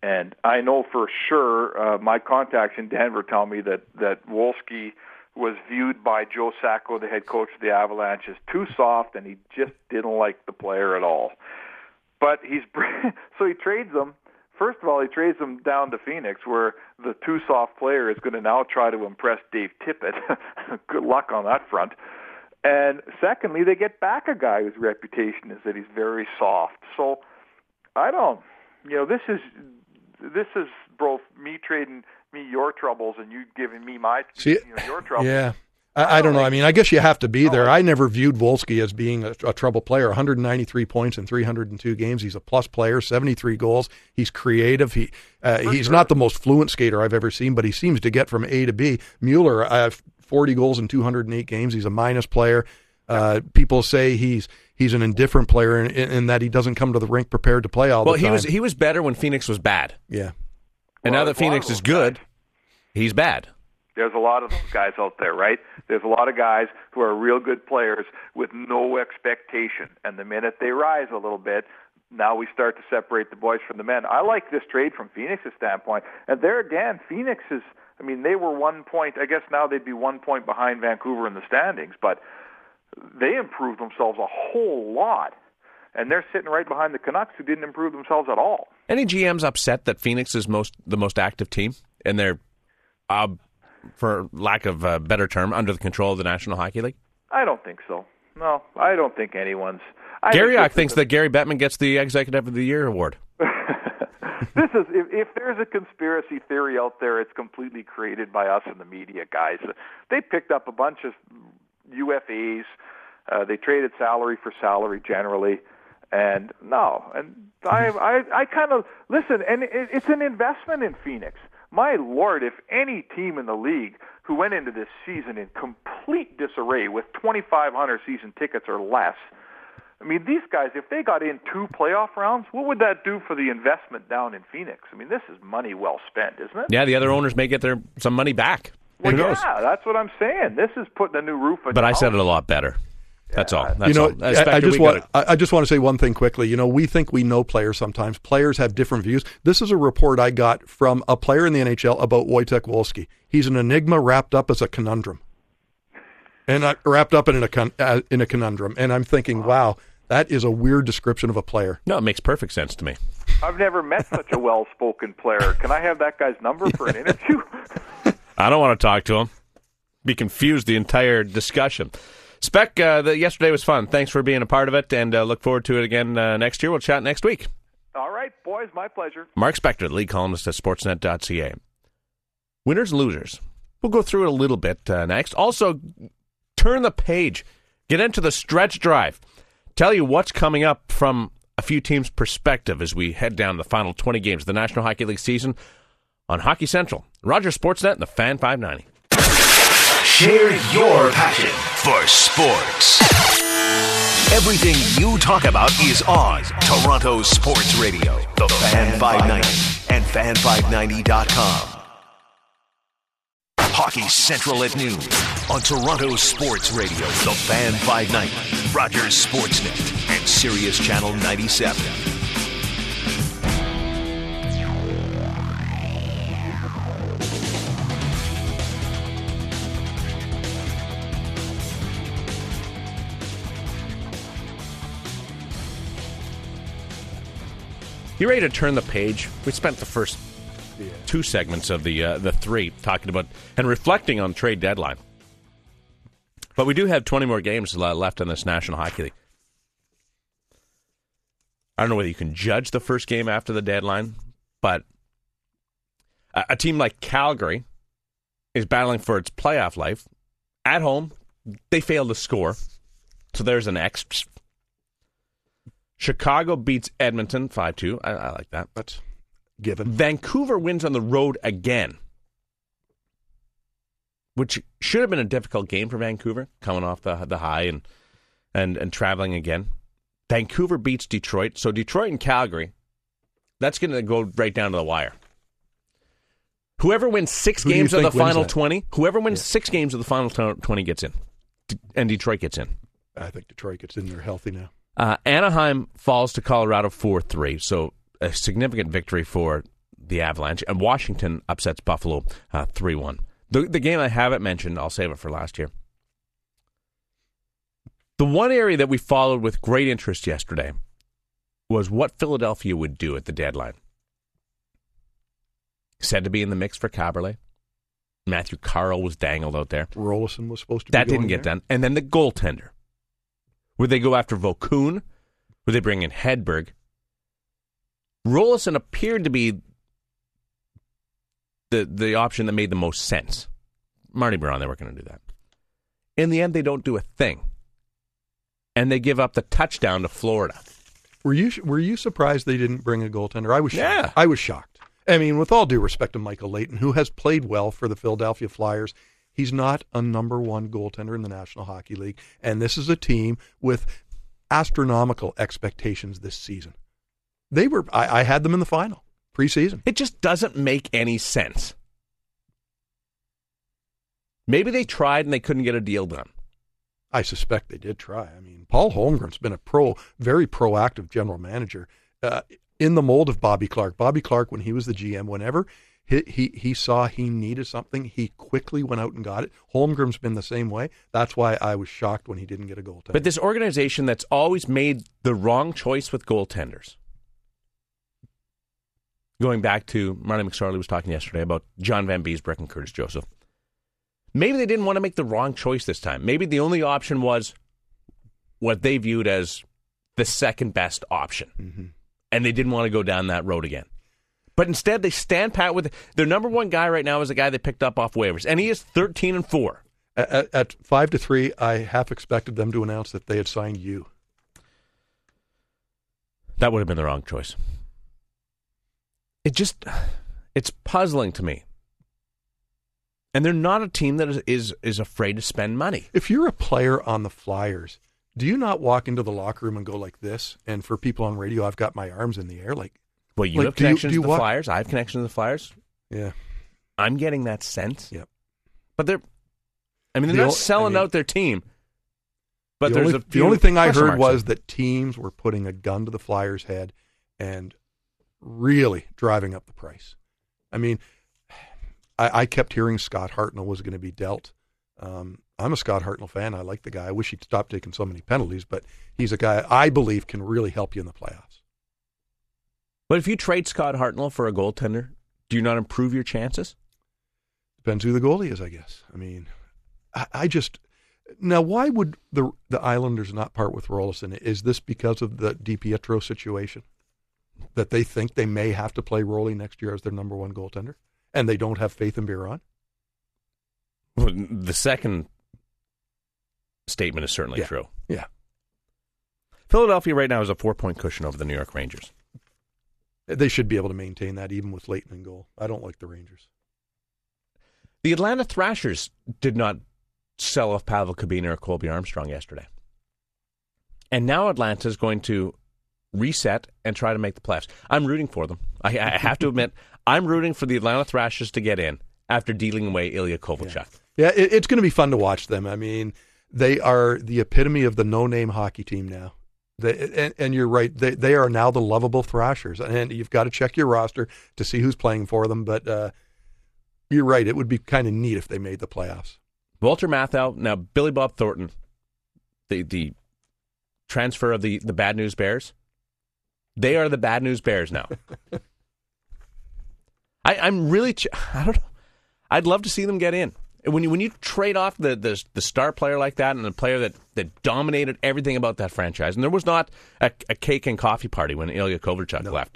And I know for sure, my contacts in Denver tell me that Wolski was viewed by Joe Sacco, the head coach of the Avalanche, as too soft, and he just didn't like the player at all. But so he trades him. First of all, he trades him down to Phoenix, where the too soft player is going to now try to impress Dave Tippett. Good luck on that front. And secondly, they get back a guy whose reputation is that he's very soft. So this is both me trading me your troubles and you giving me your troubles. Yeah. I don't know. I mean, I guess you have to be there. I never viewed Wolski as being a trouble player. 193 points in 302 games. He's a plus player, 73 goals. He's creative. He's not the most fluent skater I've ever seen, but he seems to get from A to B. Mueller, 40 goals in 208 games. He's a minus player. People say he's an indifferent player in that he doesn't come to the rink prepared to play all the time. Well, he was better when Phoenix was bad. Yeah. And now that Phoenix is good, he's bad. There's a lot of those guys out there, right? There's a lot of guys who are real good players with no expectation. And the minute they rise a little bit, now we start to separate the boys from the men. I like this trade from Phoenix's standpoint. And there again, Phoenix is, they were 1 point. I guess now they'd be 1 point behind Vancouver in the standings. But they improved themselves a whole lot. And they're sitting right behind the Canucks, who didn't improve themselves at all. Any GMs upset that Phoenix is the most active team and they're, for lack of a better term, under the control of the National Hockey League? I don't think so. No, I don't think anyone's. Gary Ock thinks that Gary Bettman gets the Executive of the Year award. This is if there's a conspiracy theory out there, it's completely created by us and the media guys. They picked up a bunch of UFAs. They traded salary for salary generally. And I kind of listen, and it's an investment in Phoenix. My Lord, if any team in the league who went into this season in complete disarray with 2,500 season tickets or less, these guys, if they got in 2 playoff rounds, what would that do for the investment down in Phoenix? This is money well spent, isn't it? Yeah, the other owners may get some money back. Well, yeah, that's what I'm saying. This is putting a new roof on. But I said it a lot better. That's all. I just want to say one thing quickly. We think we know players sometimes. Players have different views. This is a report I got from a player in the NHL about Wojtek Wolski. He's an enigma wrapped up as a conundrum. And wrapped up in a conundrum. And I'm thinking, wow, that is a weird description of a player. No, it makes perfect sense to me. I've never met such a well-spoken player. Can I have that guy's number for an interview? I don't want to talk to him. Be confused the entire discussion. Spec, yesterday was fun. Thanks for being a part of it, and look forward to it again next year. We'll chat next week. All right, boys, my pleasure. Mark Spector, lead columnist at Sportsnet.ca. Winners, losers. We'll go through it a little bit next. Also, turn the page. Get into the stretch drive. Tell you what's coming up from a few teams' perspective as we head down to the final 20 games of the National Hockey League season on Hockey Central. Rogers Sportsnet and the Fan 590. Share your passion for sports. Everything you talk about is on Toronto Sports Radio, the Fan 590, and fan590.com. Hockey Central at noon on Toronto Sports Radio, the Fan 590, Rogers Sportsnet, and Sirius Channel 97. You ready to turn the page? We spent the first 2 segments of the 3 talking about and reflecting on trade deadline. But we do have 20 more games left in this National Hockey League. I don't know whether you can judge the first game after the deadline, but a team like Calgary is battling for its playoff life. At home, they failed to score, so there's an X. Chicago beats Edmonton 5-2. I like that. That's given. Vancouver wins on the road again, which should have been a difficult game for Vancouver, coming off the high and traveling again. Vancouver beats Detroit. So Detroit and Calgary, that's going to go right down to the wire. Whoever wins 6 games of the final 20, whoever wins 6 games of the final 20 gets in, and Detroit gets in. I think Detroit gets in there healthy now. Anaheim falls to Colorado 4-3, so a significant victory for the Avalanche, and Washington upsets Buffalo 3-1. The game I haven't mentioned, I'll save it for last year. The one area that we followed with great interest yesterday was what Philadelphia would do at the deadline. Said to be in the mix for Caberlet. Matthew Carle was dangled out there. Rolison was supposed to be That didn't get done. And then the goaltender. Would they go after Vokoun? Would they bring in Hedberg? Rolison appeared to be the option that made the most sense. Marty Biron, they weren't going to do that. In the end, they don't do a thing. And they give up the touchdown to Florida. Were you surprised they didn't bring a goaltender? I was shocked. Yeah. I was shocked. I mean, with all due respect to Michael Leighton, who has played well for the Philadelphia Flyers, he's not a number one goaltender in the National Hockey League. And this is a team with astronomical expectations this season. I had them in the final preseason. It just doesn't make any sense. Maybe they tried and they couldn't get a deal done. I suspect they did try. I mean, Paul Holmgren's been a very proactive general manager in the mold of Bobby Clark. Bobby Clark, when he was the GM, whenever he saw he needed something, he quickly went out and got it. Holmgren's been the same way. That's why I was shocked when he didn't get a goaltender. But this organization that's always made the wrong choice with goaltenders. Going back to, Marty McSorley was talking yesterday about John Van Beesbroek and Curtis Joseph. Maybe they didn't want to make the wrong choice this time. Maybe the only option was what they viewed as the second best option. Mm-hmm. And they didn't want to go down that road again. But instead, they stand pat with their number one guy right now is a guy they picked up off waivers. And he is 13-4. At 5-3, I half expected them to announce that they had signed you. That would have been the wrong choice. It's puzzling to me. And they're not a team that is afraid to spend money. If you're a player on the Flyers, do you not walk into the locker room and go like this? And for people on radio, I've got my arms in the air. Well, you have connections to the Flyers. I have connections to the Flyers. Yeah. I'm getting that sense. Yep. But they're not selling out their team. But the only thing I heard was that teams were putting a gun to the Flyers' head and really driving up the price. I mean, I kept hearing Scott Hartnell was going to be dealt. I'm a Scott Hartnell fan. I like the guy. I wish he'd stop taking so many penalties, but he's a guy I believe can really help you in the playoffs. But if you trade Scott Hartnell for a goaltender, do you not improve your chances? Depends who the goalie is, I guess. I mean, now why would the Islanders not part with Rolison? Is this because of the DiPietro situation? That they think they may have to play Roley next year as their number one goaltender? And they don't have faith in Biron? Well, the second statement is certainly true. Yeah. Philadelphia right now has a 4-point cushion over the New York Rangers. They should be able to maintain that even with Leighton in goal. I don't like the Rangers. The Atlanta Thrashers did not sell off Pavel Kabina or Colby Armstrong yesterday. And now Atlanta is going to reset and try to make the playoffs. I'm rooting for them. I have to admit, I'm rooting for the Atlanta Thrashers to get in after dealing away Ilya Kovalchuk. Yeah, it's going to be fun to watch them. I mean, they are the epitome of the no-name hockey team now. And you're right, they are now the lovable Thrashers. And you've got to check your roster to see who's playing for them. But you're right, it would be kind of neat if they made the playoffs. Walter Matthau, now Billy Bob Thornton, the transfer of the Bad News Bears. They are the Bad News Bears now. I'm really, I don't know. I'd love to see them get in. When you trade off the star player like that and the player that dominated everything about that franchise, and there was not a cake and coffee party when Ilya Kovalchuk left.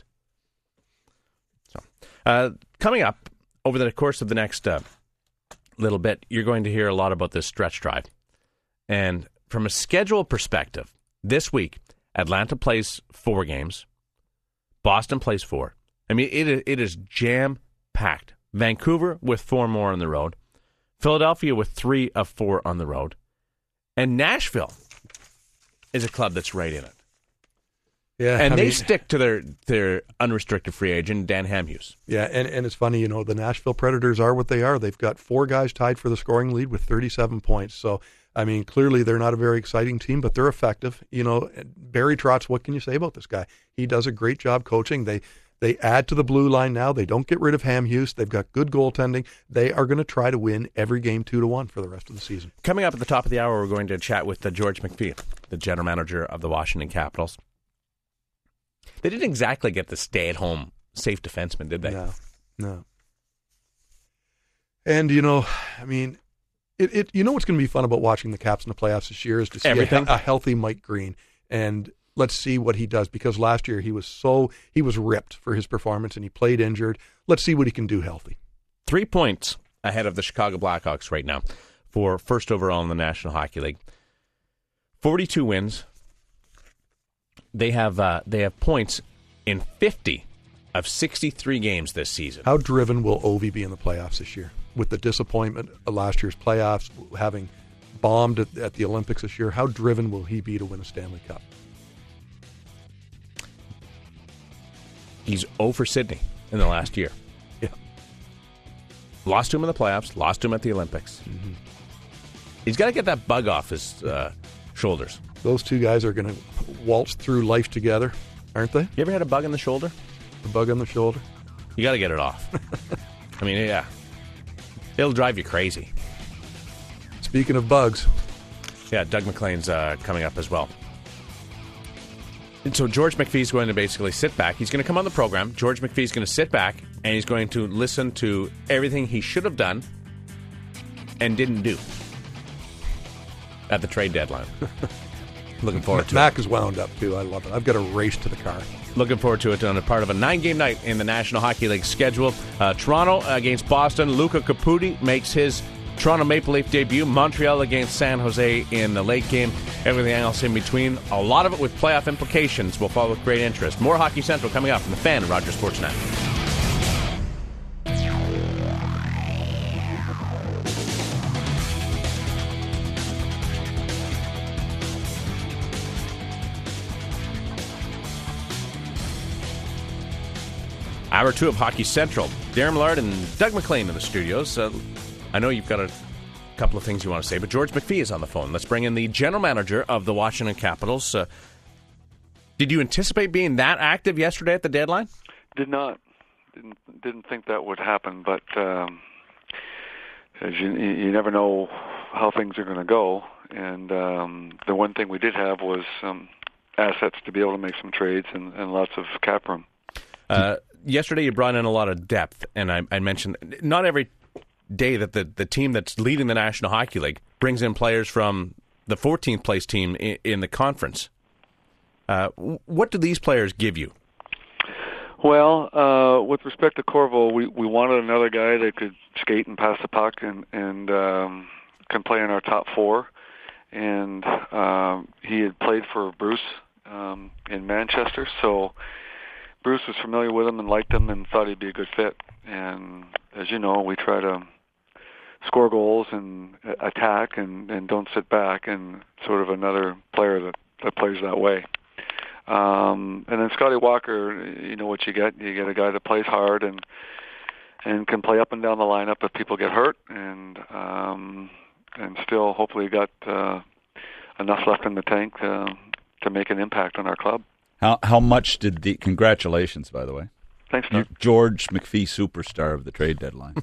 So, coming up over the course of the next little bit, you're going to hear a lot about this stretch drive. And from a schedule perspective, this week, Atlanta plays 4 games. Boston plays 4. I mean, it is jam-packed. Vancouver with 4 more on the road. Philadelphia with 3 of 4 on the road. And Nashville is a club that's right in it. Yeah, and they stick to their unrestricted free agent, Dan Hamhuis. Yeah, and it's funny, the Nashville Predators are what they are. They've got 4 guys tied for the scoring lead with 37 points. So, I mean, clearly they're not a very exciting team, but they're effective. Barry Trotz, what can you say about this guy? He does a great job coaching. They add to the blue line now. They don't get rid of Hamhuis. They've got good goaltending. They are going to try to win every game 2-1 for the rest of the season. Coming up at the top of the hour, we're going to chat with George McPhee, the general manager of the Washington Capitals. They didn't exactly get the stay-at-home safe defenseman, did they? No. And, you know, I mean, you know what's going to be fun about watching the Caps in the playoffs this year is to see a healthy Mike Green. And let's see what he does, because last year he was ripped for his performance and he played injured. Let's see what he can do healthy. 3 points ahead of the Chicago Blackhawks right now for first overall in the National Hockey League. 42 wins. They have points in 50 of 63 games this season. How driven will Ovi be in the playoffs this year? With the disappointment of last year's playoffs, having bombed at the Olympics this year, how driven will he be to win a Stanley Cup? He's 0 for Sydney in the last year. Yeah. Lost to him in the playoffs, lost to him at the Olympics. Mm-hmm. He's got to get that bug off his shoulders. Those two guys are going to waltz through life together, aren't they? You ever had a bug in the shoulder? A bug on the shoulder? You got to get it off. I mean, yeah. It'll drive you crazy. Speaking of bugs. Yeah, Doug McLean's coming up as well. And so George McPhee's going to basically sit back. He's going to come on the program. George McPhee's going to sit back, and he's going to listen to everything he should have done and didn't do at the trade deadline. Looking forward to Mac is wound up, too. I love it. I've got to race to the car. Looking forward to it on a part of a 9-game night in the National Hockey League schedule. Toronto against Boston. Luca Caputi makes his Toronto Maple Leaf debut. Montreal against San Jose in the late game. Everything else in between. A lot of it with playoff implications. We'll follow with great interest. More Hockey Central coming up from the Fan and Rogers Sportsnet. Hour 2 of Hockey Central. Darren Millard and Doug McLean in the studios. I know you've got a couple of things you want to say, but George McPhee is on the phone. Let's bring in the general manager of the Washington Capitals. Did you anticipate being that active yesterday at the deadline? Did not. Didn't think that would happen, but as you never know how things are going to go. And the one thing we did have was some assets to be able to make some trades and lots of cap room. Yesterday you brought in a lot of depth, and I mentioned not every day that the team that's leading the National Hockey League brings in players from the 14th place team in the conference. What do these players give you? Well, with respect to Corvo, we wanted another guy that could skate and pass the puck and can play in our top four. And he had played for Bruce in Manchester, so Bruce was familiar with him and liked him and thought he'd be a good fit. And as you know, we try to score goals and attack and don't sit back, and sort of another player that plays that way. And then Scotty Walker, you know what you get. You get a guy that plays hard and can play up and down the lineup if people get hurt, and still hopefully got enough left in the tank to make an impact on our club. How much did congratulations, by the way. Thanks, Doug. George McPhee, superstar of the trade deadline.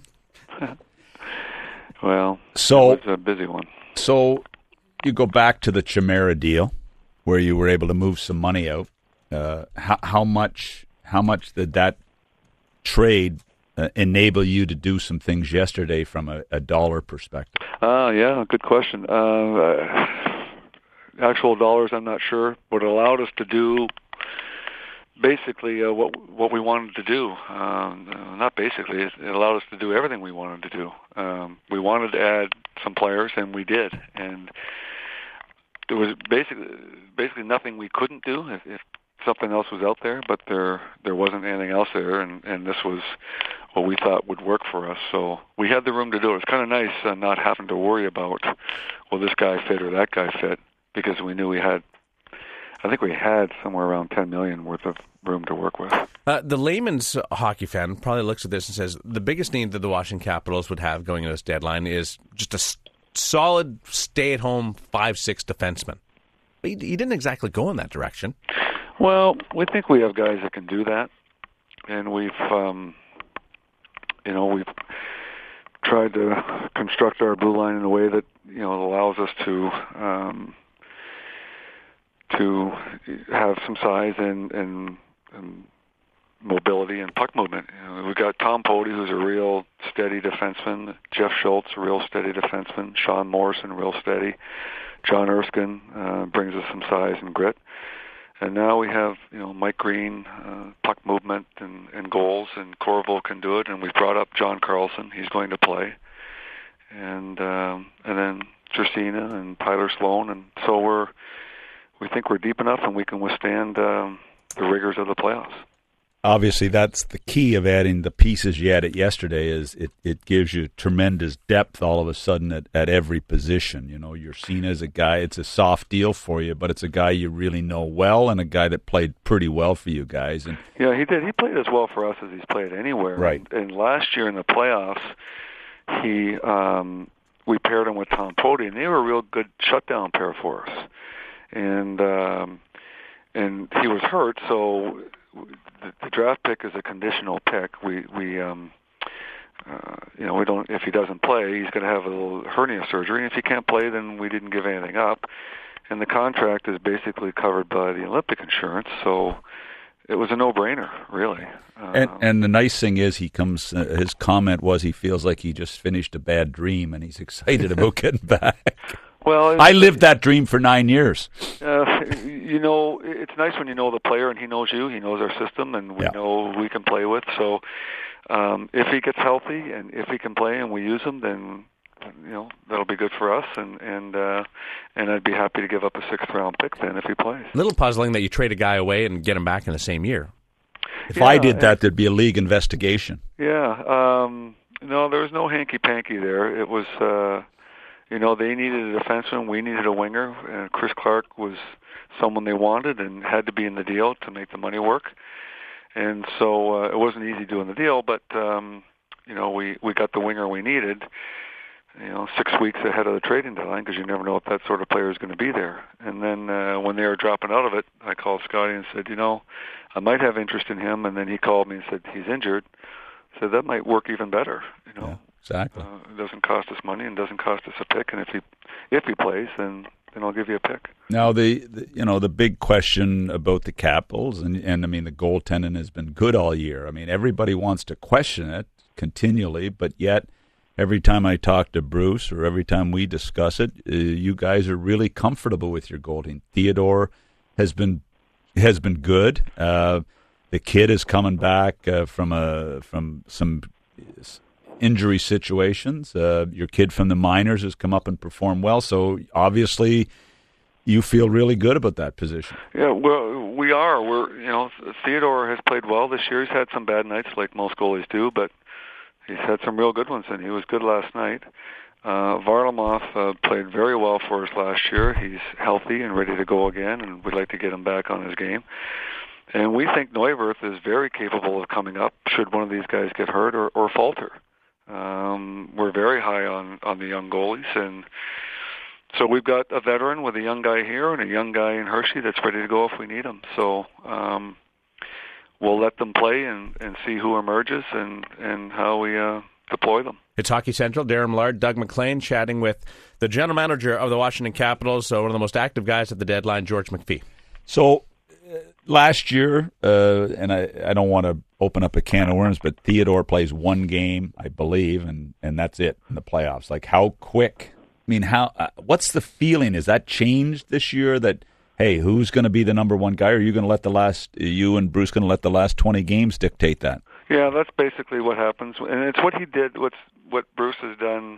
Well, it was a busy one. So you go back to the Chimera deal, where you were able to move some money out. How much did that trade enable you to do some things yesterday from a dollar perspective? Yeah, good question. Actual dollars, I'm not sure, but it allowed us to do basically what we wanted to do. Not basically, it allowed us to do everything we wanted to do. We wanted to add some players, and we did. And there was basically nothing we couldn't do if something else was out there, but there wasn't anything else there, and this was what we thought would work for us. So we had the room to do it. It's kind of nice not having to worry about, will this guy fit or that guy fit, because we knew I think we had somewhere around $10 million worth of room to work with. The layman's hockey fan probably looks at this and says the biggest need that the Washington Capitals would have going into this deadline is just a solid stay-at-home 5-6 defenseman. He didn't exactly go in that direction. Well, we think we have guys that can do that. we've we've tried to construct our blue line in a way that allows us to have some size and mobility and puck movement. We've got Tom Pody, who's a real steady defenseman. Jeff Schultz, a real steady defenseman. Sean Morrison, real steady. John Erskine brings us some size and grit. And now we have, Mike Green, puck movement and goals, and Corville can do it. And we've brought up John Carlson; he's going to play, and then Jersina and Tyler Sloan, and so we think we're deep enough and we can withstand the rigors of the playoffs. Obviously, that's the key of adding the pieces you added yesterday. Is it gives you tremendous depth all of a sudden at every position. You're seen as a guy. It's a soft deal for you, but it's a guy you really know well and a guy that played pretty well for you guys. And yeah, he did. He played as well for us as he's played anywhere. Right. And last year in the playoffs, we paired him with Tom Pody, and they were a real good shutdown pair for us. And he was hurt, so the draft pick is a conditional pick. We don't. If he doesn't play, he's going to have a little hernia surgery. And if he can't play, then we didn't give anything up. And the contract is basically covered by the Olympic insurance, so it was a no-brainer, really. And the nice thing is, his comment was he feels like he just finished a bad dream, and he's excited about getting back. Well, I lived that dream for 9 years. It's nice when you know the player and he knows you, he knows our system, and we know who we can play with. So if he gets healthy and if he can play and we use him, then that'll be good for us, and I'd be happy to give up a 6th-round pick then if he plays. A little puzzling that you trade a guy away and get him back in the same year. If I did that, there'd be a league investigation. Yeah. No, there was no hanky-panky there. It was... they needed a defenseman. We needed a winger. And Chris Clark was someone they wanted and had to be in the deal to make the money work. And so it wasn't easy doing the deal, but, we got the winger we needed, 6 weeks ahead of the trading deadline, because you never know if that sort of player is going to be there. And then when they were dropping out of it, I called Scotty and said, I might have interest in him. And then he called me and said, he's injured. I said, that might work even better, Yeah. Exactly. It doesn't cost us money and doesn't cost us a pick, and if he plays, then I'll give you a pick. Now the big question about the Capitals, and I mean the goaltending has been good all year. I mean everybody wants to question it continually, but yet every time I talk to Bruce or every time we discuss it, you guys are really comfortable with your goaltending. Theodore has been good. The kid is coming back from some injury situations. Your kid from the minors has come up and performed well, so obviously you feel really good about that position. Yeah, well, we are. Theodore has played well this year. He's had some bad nights like most goalies do, but he's had some real good ones, and he was good last night. Varlamov played very well for us last year. He's healthy and ready to go again, and we'd like to get him back on his game. And we think Neuwirth is very capable of coming up should one of these guys get hurt or falter. We're very high on the young goalies, and so we've got a veteran with a young guy here and a young guy in Hershey that's ready to go if we need him. So we'll let them play and see who emerges and how we deploy them. It's Hockey Central. Darren Millard, Doug MacLean, chatting with the general manager of the Washington Capitals, one of the most active guys at the deadline, George McPhee. So last year, and I don't want to open up a can of worms, but Theodore plays one game, I believe, and that's it in the playoffs. Like, how quick? I mean, what's the feeling? Is that changed this year that, hey, who's going to be the number one guy? Or are you going to let you and Bruce going to let the last 20 games dictate that? Yeah, that's basically what happens. And it's what he did, what Bruce has done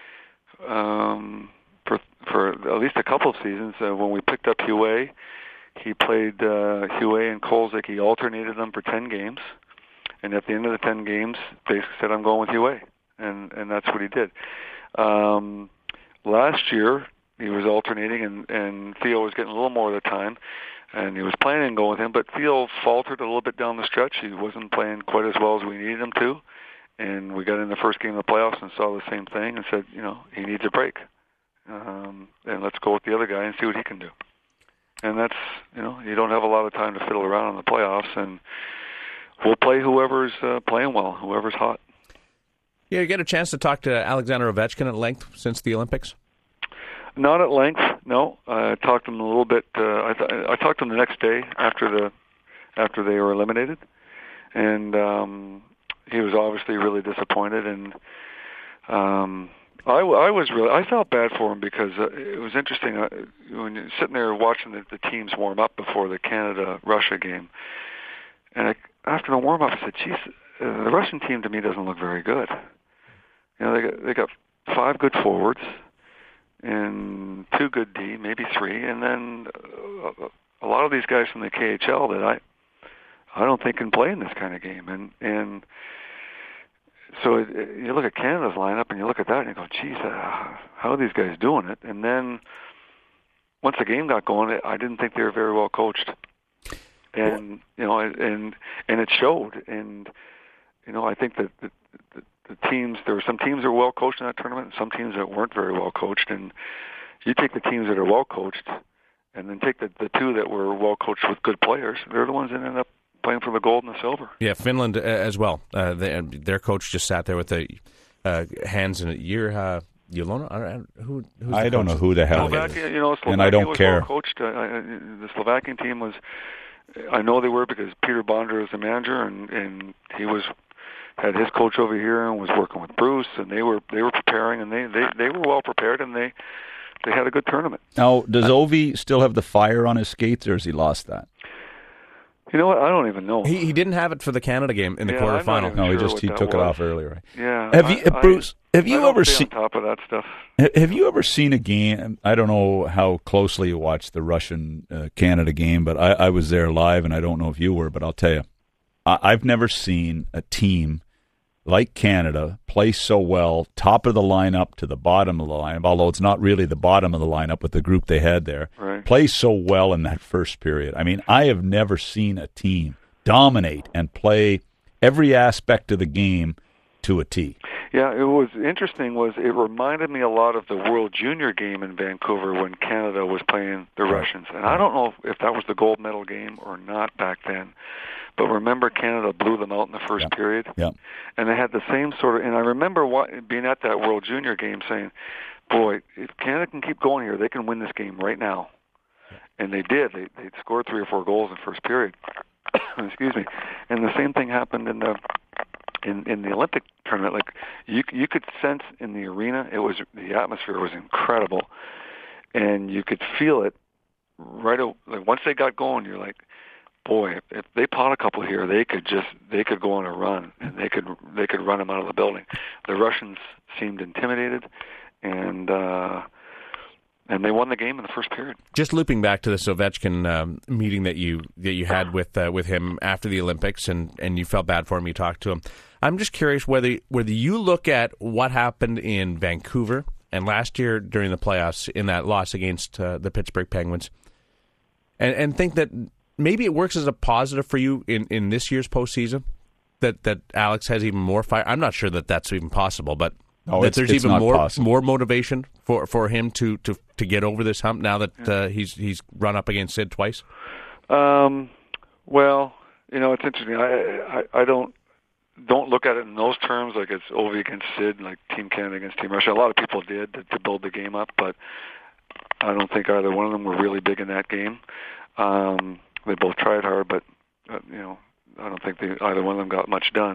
for at least a couple of seasons. When we picked up Huey, he played Huey and Kolzig. He alternated them for 10 games. And at the end of the 10 games, basically said, I'm going with Huey. And that's what he did. Last year, he was alternating, and Theo was getting a little more of the time. And he was planning on going with him, but Theo faltered a little bit down the stretch. He wasn't playing quite as well as we needed him to. And we got in the first game of the playoffs and saw the same thing and said, he needs a break. And let's go with the other guy and see what he can do. And that's, you don't have a lot of time to fiddle around in the playoffs. And we'll play whoever's playing well, whoever's hot. Yeah, you get a chance to talk to Alexander Ovechkin at length since the Olympics? Not at length, no. I talked to him a little bit. I talked to him the next day after they were eliminated, and he was obviously really disappointed. And I felt bad for him because it was interesting when you're sitting there watching the teams warm up before the Canada-Russia game, and after the warm up, I said, "Geez, the Russian team to me doesn't look very good." You know, they got 5 good forwards and 2 good D, maybe 3, and then a lot of these guys from the KHL that I don't think can play in this kind of game. And so you look at Canada's lineup and you look at that and you go, geez, how are these guys doing it? And then once the game got going, I didn't think they were very well coached. And, you know, and it showed. And, you know, I think that the teams, there were some teams that were well coached in that tournament and some teams that weren't very well coached. And you take the teams that are well coached and then take the 2 that were well coached with good players, they're the ones that end up playing for the gold and the silver. Yeah, Finland as well. Their coach just sat there with the hands in a year. Yelona? I don't know who the hell Slovakia, it is. You know, Slovakia and I don't was care. Well coached. The Slovakian team was, I know they were because Peter Bondra was the manager, and he had his coach over here and was working with Bruce, and they were preparing, and they were well prepared, and they had a good tournament. Now, does Ovi still have the fire on his skates, or has he lost that? You know what? I don't even know. He didn't have it for the Canada game in the quarterfinal. No, he took it off early, right? Yeah. Bruce, have you ever seen on top of that stuff? Have you ever seen a game? I don't know how closely you watched the Russian Canada game, but I was there live, and I don't know if you were, but I'll tell you, I've never seen a team like Canada play so well, top of the lineup to the bottom of the lineup, although it's not really the bottom of the lineup with the group they had there, right. Play so well in that first period. I mean, I have never seen a team dominate and play every aspect of the game to a T. Yeah, it was interesting. It reminded me a lot of the World Junior game in Vancouver when Canada was playing the Russians. And I don't know if that was the gold medal game or not back then. But remember, Canada blew them out in the first period. Yeah. And they had the same sort of, and I remember being at that World Junior game saying, boy, if Canada can keep going here, they can win this game right now. And they did. They scored 3 or 4 goals in the first period. Excuse me. And the same thing happened in the Olympic tournament. Like you could sense in the arena, the atmosphere was incredible, and you could feel it right. Like once they got going, you're like, boy, if they pot a couple here, they could go on a run, and they could run them out of the building. The Russians seemed intimidated, and they won the game in the first period. Just looping back to the Ovechkin meeting that you had with him after the Olympics, and you felt bad for him. You talked to him. I'm just curious whether you look at what happened in Vancouver and last year during the playoffs in that loss against the Pittsburgh Penguins, and think that maybe it works as a positive for you in this year's postseason that Alex has even more fire. I'm not sure that that's even possible, but that there's even more motivation for him to get over this hump now that he's run up against Sid twice. Well, you know, it's interesting. I don't look at it in those terms, like it's Ovi against Sid, like Team Canada against Team Russia. A lot of people did to build the game up, but I don't think either one of them were really big in that game. They both tried hard, but you know, I don't think either one of them got much done.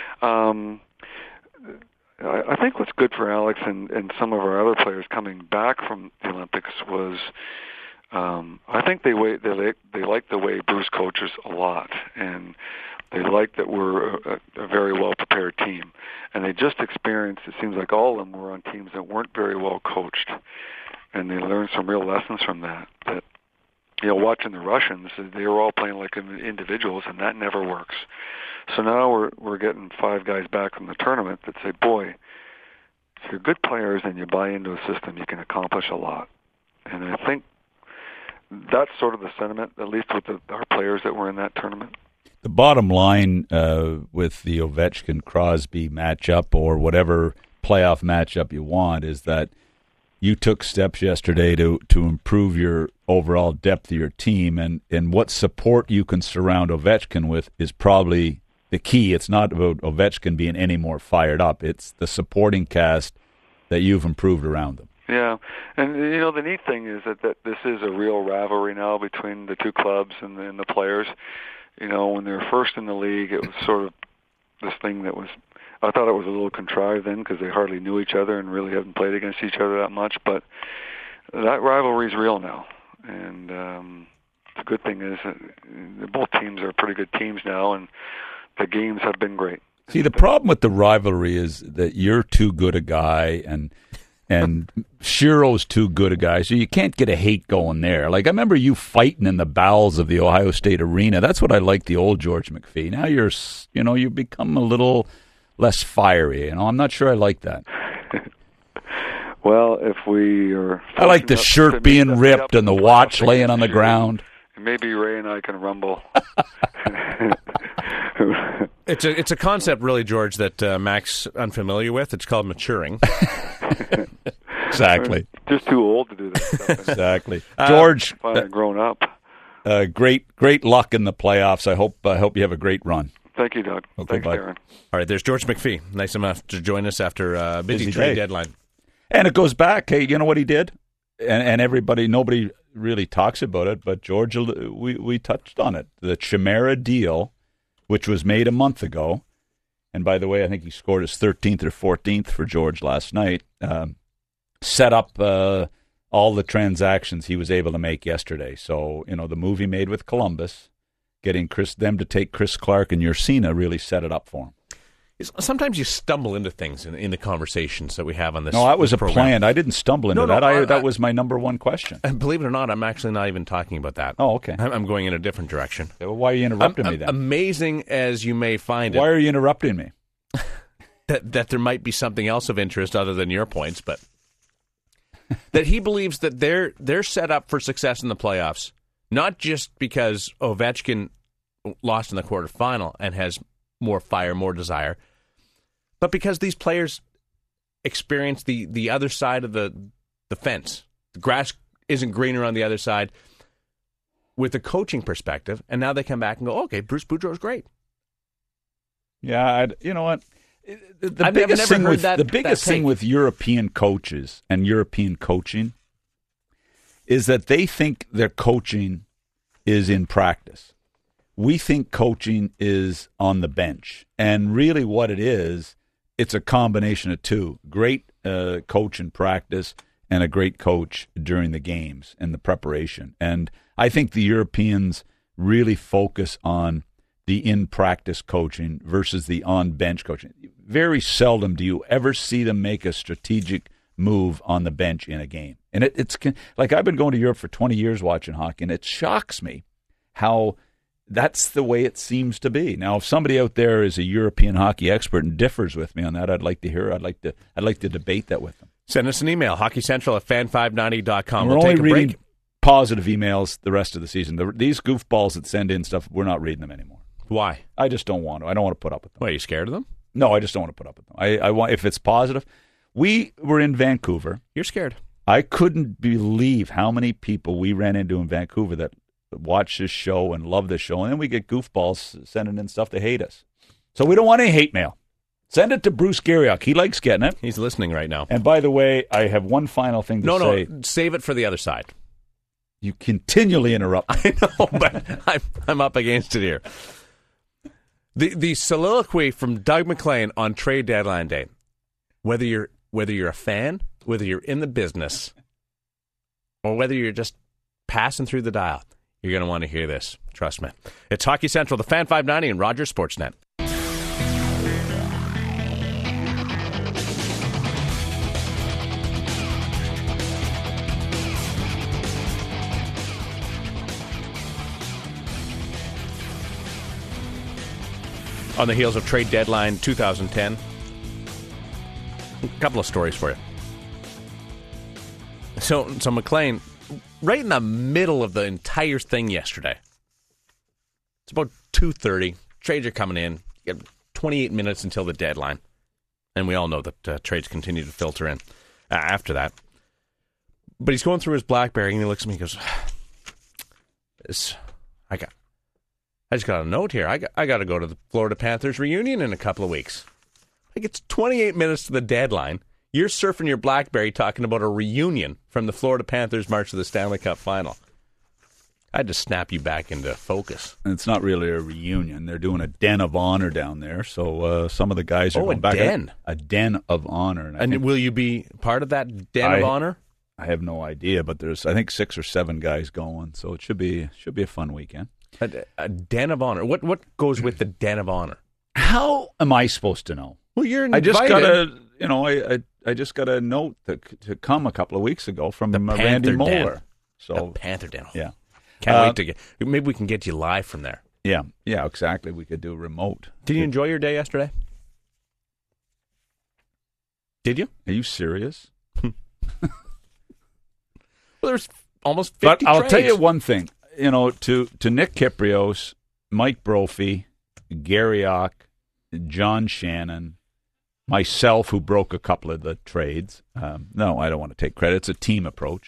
I think what's good for Alex and some of our other players coming back from the Olympics was, I think they like the way Bruce coaches a lot, and they like that we're a very well prepared team, and they just experienced. It seems like all of them were on teams that weren't very well coached, and they learned some real lessons from that. You know, watching the Russians, they were all playing like individuals, and that never works. So now we're getting 5 guys back from the tournament that say, boy, if you're good players and you buy into a system, you can accomplish a lot. And I think that's sort of the sentiment, at least with our players that were in that tournament. The bottom line with the Ovechkin-Crosby matchup or whatever playoff matchup you want is that you took steps yesterday to improve your overall depth of your team, and what support you can surround Ovechkin with is probably the key. It's not about Ovechkin being any more fired up. It's the supporting cast that you've improved around them. Yeah, and the neat thing is that this is a real rivalry now between the two clubs and the players. When they were first in the league, it was sort of this thing that was, I thought it was a little contrived then because they hardly knew each other and really haven't played against each other that much, but that rivalry is real now. And the good thing is that both teams are pretty good teams now, and the games have been great. See, the problem with the rivalry is that you're too good a guy and Shiro's too good a guy, so you can't get a hate going there. Like, I remember you fighting in the bowels of the Ohio State Arena. That's what I liked the old George McPhee. Now you become a little less fiery. I'm not sure I like that. Well, if we are... I like the shirt being ripped and the watch laying on the ground. Maybe Ray and I can rumble. It's a concept, really, George, that Mac's unfamiliar with. It's called maturing. Exactly. Just too old to do that stuff. Exactly. George, finally grown up. Great luck in the playoffs. I hope you have a great run. Thank you, Doug. Okay, thanks, bye. Darren. All right, there's George McPhee. Nice enough to join us after a busy trade deadline. And it goes back. Hey, you know what he did? And everybody, nobody really talks about it, but George, we touched on it. The Chimera deal, which was made a month ago. And by the way, I think he scored his 13th or 14th for George last night. Set up all the transactions he was able to make yesterday. So, the movie made with Columbus, getting them to take Chris Clark and Ursina really set it up for him. Sometimes you stumble into things in the conversations that we have on this. No, that was a program. plan. I didn't stumble into that. That was my number one question. Believe it or not, I'm actually not even talking about that. Oh, okay. I'm going in a different direction. Well, why are you interrupting me then? Amazing as you may find it. Why are you interrupting me? that there might be something else of interest other than your points, but that he believes that they're set up for success in the playoffs, not just because Ovechkin lost in the quarterfinal and has more fire, more desire, but because these players experience the other side of the fence. The grass isn't greener on the other side with a coaching perspective, and now they come back and go, okay, Bruce Boudreau's great. Yeah, you know what? The biggest thing with European coaches and European coaching is that they think their coaching is in practice. We think coaching is on the bench. And really what it is, it's a combination of two. Great coach in practice and a great coach during the games and the preparation. And I think the Europeans really focus on the in-practice coaching versus the on-bench coaching. Very seldom do you ever see them make a strategic move on the bench in a game. And it's like, I've been going to Europe for 20 years watching hockey, and it shocks me how that's the way it seems to be. Now, if somebody out there is a European hockey expert and differs with me on that, I'd like to hear. I'd like to debate that with them. Send us an email, hockeycentral@fan590.com. We're only reading positive emails the rest of the season. These goofballs that send in stuff, we're not reading them anymore. Why? I just don't want to. I don't want to put up with them. Why, are you scared of them? No, I just don't want to put up with them. I want, if it's positive. We were in Vancouver. You're scared. I couldn't believe how many people we ran into in Vancouver that watch this show and love this show, and then we get goofballs sending in stuff to hate us. So we don't want any hate mail. Send it to Bruce Garriock. He likes getting it. He's listening right now. And by the way, I have one final thing to say. No, save it for the other side. You continually interrupt me. I know, but I'm up against it here. The soliloquy from Doug MacLean on trade deadline day, whether you're a fan, whether you're in the business, or whether you're just passing through the dial, you're going to want to hear this. Trust me. It's Hockey Central, the Fan 590, and Rogers Sportsnet. On the heels of trade deadline 2010, a couple of stories for you. So McLean, right in the middle of the entire thing yesterday, it's about 2:30. Trades are coming in. You got 28 minutes until the deadline. And we all know that trades continue to filter in after that. But he's going through his BlackBerry, and he looks at me and goes, I I just got a note here. I got to go to the Florida Panthers reunion in a couple of weeks. Like, it's 28 minutes to the deadline. You're surfing your BlackBerry talking about a reunion from the Florida Panthers' march to the Stanley Cup final. I had to snap you back into focus. And it's not really a reunion. They're doing a Den of Honor down there, so some of the guys are going back. A Den of Honor. And will you be part of that Den of Honor? I have no idea, but there's, I think, 6 or 7 guys going, so it should be a fun weekend. A Den of Honor. What goes with the Den of Honor? How am I supposed to know? Well, you're invited. I just got a note to come a couple of weeks ago from the Randy Panther Den. Moeller. So the Panther Den. Yeah. Can't wait to get. Maybe we can get you live from there. Yeah, exactly. We could do remote. Did you enjoy your day yesterday? Did you? Are you serious? Well, there's almost 50 But I'll trades. tell you one thing. To Nick Kyprios, Mike Brophy, Gary Ock, John Shannon, myself, who broke a couple of the trades. No, I don't want to take credit. It's a team approach.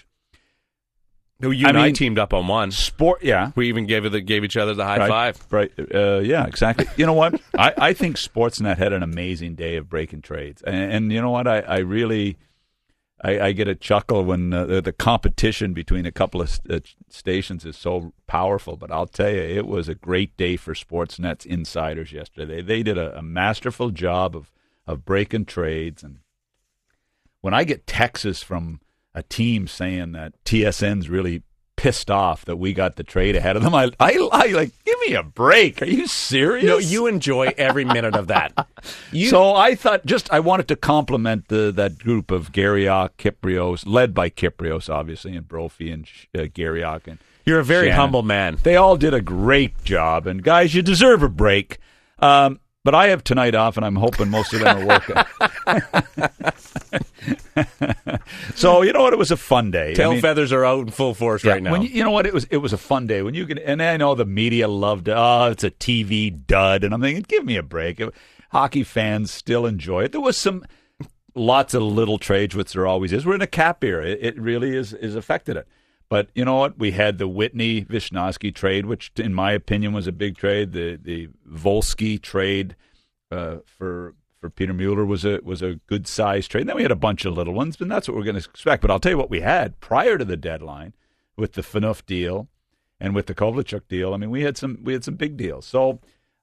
I teamed up on one. Yeah. We even gave each other the high five. Right. Yeah, exactly. You know what? I think Sportsnet had an amazing day of breaking trades. And you know what? I really get a chuckle when the competition between a couple of stations is so powerful. But I'll tell you, it was a great day for Sportsnet's insiders yesterday. They did a masterful job of breaking trades. And when I get texts from a team saying that TSN's really pissed off that we got the trade ahead of them, I like, give me a break. Are you serious? No, you enjoy every minute of that. So I thought I wanted to compliment that group of Garriock, Kyprios, led by Kyprios, obviously, and Brophy and Garriock. And you're a very Shannon. humble man. They all did a great job. And guys, you deserve a break. But I have tonight off, and I'm hoping most of them are working. So you know what? It was a fun day. Tail feathers are out in full force right now. You know what? It was a fun day when you can. And I know the media loved it. Oh, it's a TV dud, and I'm thinking, give me a break. Hockey fans still enjoy it. There was lots of little trades, which there always is. We're in a cap era. It really is affected it. But you know what? We had the Whitney Vishnowsky trade, which, in my opinion, was a big trade. The Volsky trade for Peter Mueller was a good sized trade. And then we had a bunch of little ones, and that's what we're going to expect. But I'll tell you what we had prior to the deadline with the Phaneuf deal and with the Kovalchuk deal. I mean, we had some big deals. So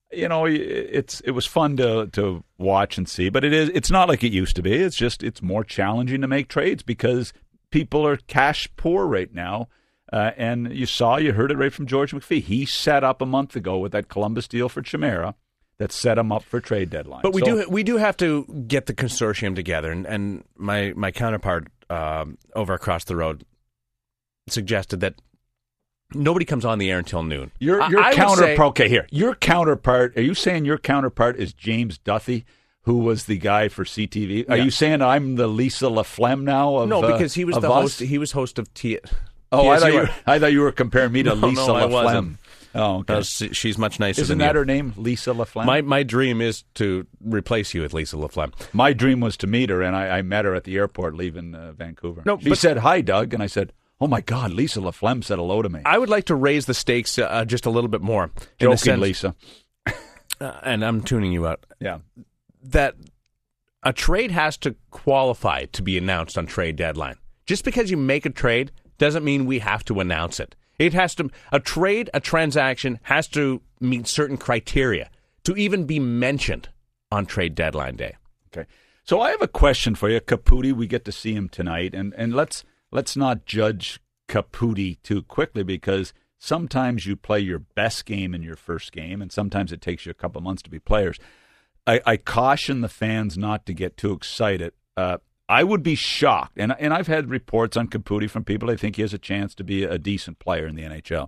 it was fun to watch and see. But it's not like it used to be. It's more challenging to make trades because people are cash poor right now. And you heard it right from George McPhee. He set up a month ago with that Columbus deal for Chimera that set him up for trade deadline. But we do have to get the consortium together. And my counterpart over across the road suggested that nobody comes on the air until noon. Your counterpart. Your counterpart. Are you saying your counterpart is James Duthie, who was the guy for CTV? Are you saying I'm the Lisa Laflemme now? No, because he was the host. He was host of T. Oh, I thought you were comparing me to Lisa Laflemme. Wasn't. Oh, okay. She's much nicer. Isn't than that you. her name, Lisa Laflemme? My dream is to replace you with Lisa Laflemme. My dream was to meet her, and I met her at the airport leaving Vancouver. No, she said, "Hi, Doug," and I said, "Oh my God, Lisa Laflemme said hello to me." I would like to raise the stakes just a little bit more. Joking, Lisa. And I'm tuning you out. Yeah. That a trade has to qualify to be announced on trade deadline. Just because you make a trade doesn't mean we have to announce it. It has to, a transaction has to meet certain criteria to even be mentioned on trade deadline day. Okay. So I have a question for you. Caputi, we get to see him tonight, and let's not judge Caputi too quickly, because sometimes you play your best game in your first game, and sometimes it takes you a couple months to be players. I caution the fans not to get too excited. I would be shocked, and I've had reports on Caputi from people that think he has a chance to be a decent player in the NHL.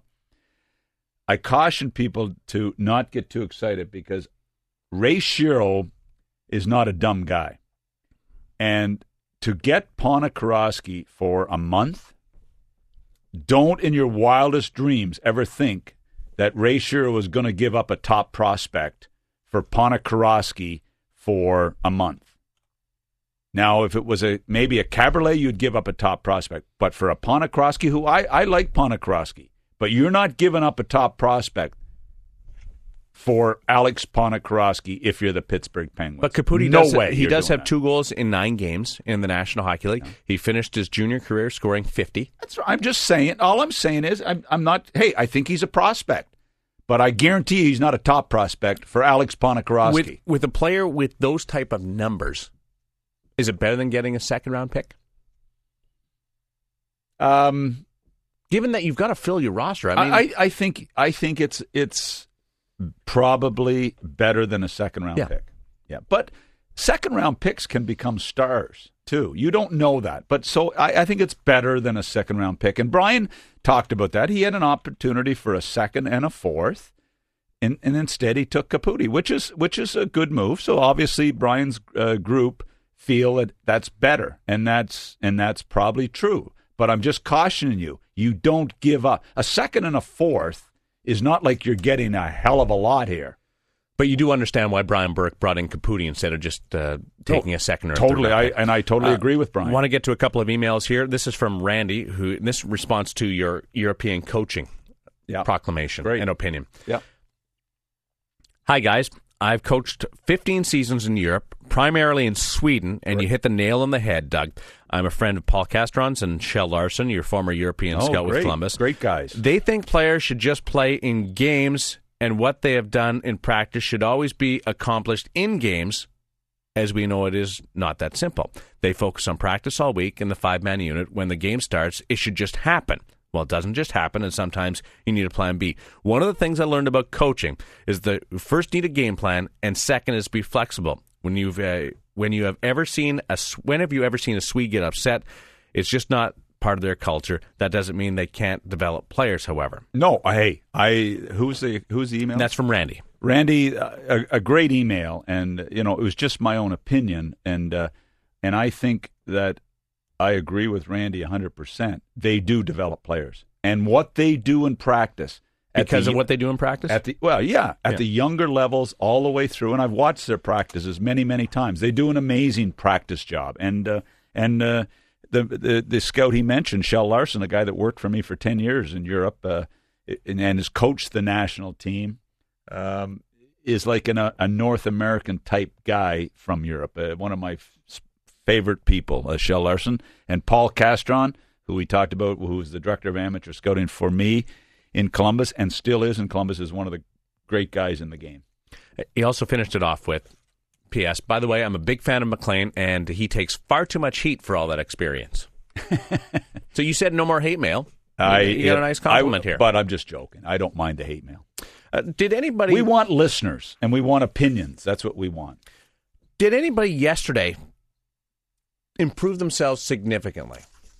I caution people to not get too excited, because Ray Shero is not a dumb guy. And to get Ponikarovsky for a month, don't in your wildest dreams ever think that Ray Shero was going to give up a top prospect for Ponikarovsky for a month. Now, if it was maybe a Caberlet, you'd give up a top prospect. But for a Ponikarovsky, who I like Ponikarovsky, but you're not giving up a top prospect for Alex Ponikarovsky if you're the Pittsburgh Penguins. But Caputi does have 2 goals in 9 games in the National Hockey League. Yeah. He finished his junior career scoring 50. That's right. I'm just saying. All I'm saying is I'm not. Hey, I think he's a prospect, but I guarantee he's not a top prospect for Alex Ponikarovsky. With a player with those type of numbers, is it better than getting a second-round pick? Given that you've got to fill your roster, I think it's probably better than a second-round pick. Yeah, but second-round picks can become stars too. You don't know that, but so I think it's better than a second-round pick. And Brian talked about that. He had an opportunity for a second and a fourth, and instead he took Caputi, which is a good move. So obviously Brian's group feel that that's better, and that's probably true. But I'm just cautioning you. You don't give up. A second and a fourth is not like you're getting a hell of a lot here. But you do understand why Brian Burke brought in Caputi instead of just taking a second or totally. a third. I totally agree with Brian. I want to get to a couple of emails here. This is from Randy, who this responds to your European coaching proclamation and opinion. Yeah. Hi, guys. I've coached 15 seasons in Europe, primarily in Sweden, and you hit the nail on the head, Doug. I'm a friend of Paul Castron's and Kjell Larsson, your former European scout with Columbus. Great guys. They think players should just play in games, and what they have done in practice should always be accomplished in games. As we know, it is not that simple. They focus on practice all week in the 5-man unit. When the game starts, it should just happen. Well, it doesn't just happen, and sometimes you need a plan B. One of the things I learned about coaching is that first need a game plan, and second is be flexible. When you have ever seen a Swede get upset, it's just not part of their culture. That doesn't mean they can't develop players, however. No, who's the email? That's from Randy. Randy, a great email, and it was just my own opinion, and I think that I agree with Randy 100%. They do develop players, and what they do in practice. Because of what they do in practice? At the younger levels all the way through, and I've watched their practices many, many times. They do an amazing practice job. And the scout he mentioned, Kjell Larsson, a guy that worked for me for 10 years in Europe and has coached the national team, is like a North American type guy from Europe. One of my favorite people, Kjell Larsson. And Paul Castron, who we talked about, who was the director of amateur scouting for me in Columbus and still is in Columbus, is one of the great guys in the game. He also finished it off with, P.S., by the way, I'm a big fan of McLean, and he takes far too much heat for all that experience. So you said no more hate mail. You got a nice compliment here. But I'm just joking. I don't mind the hate mail. Did anybody... We want listeners, and we want opinions. That's what we want. Did anybody yesterday improve themselves significantly?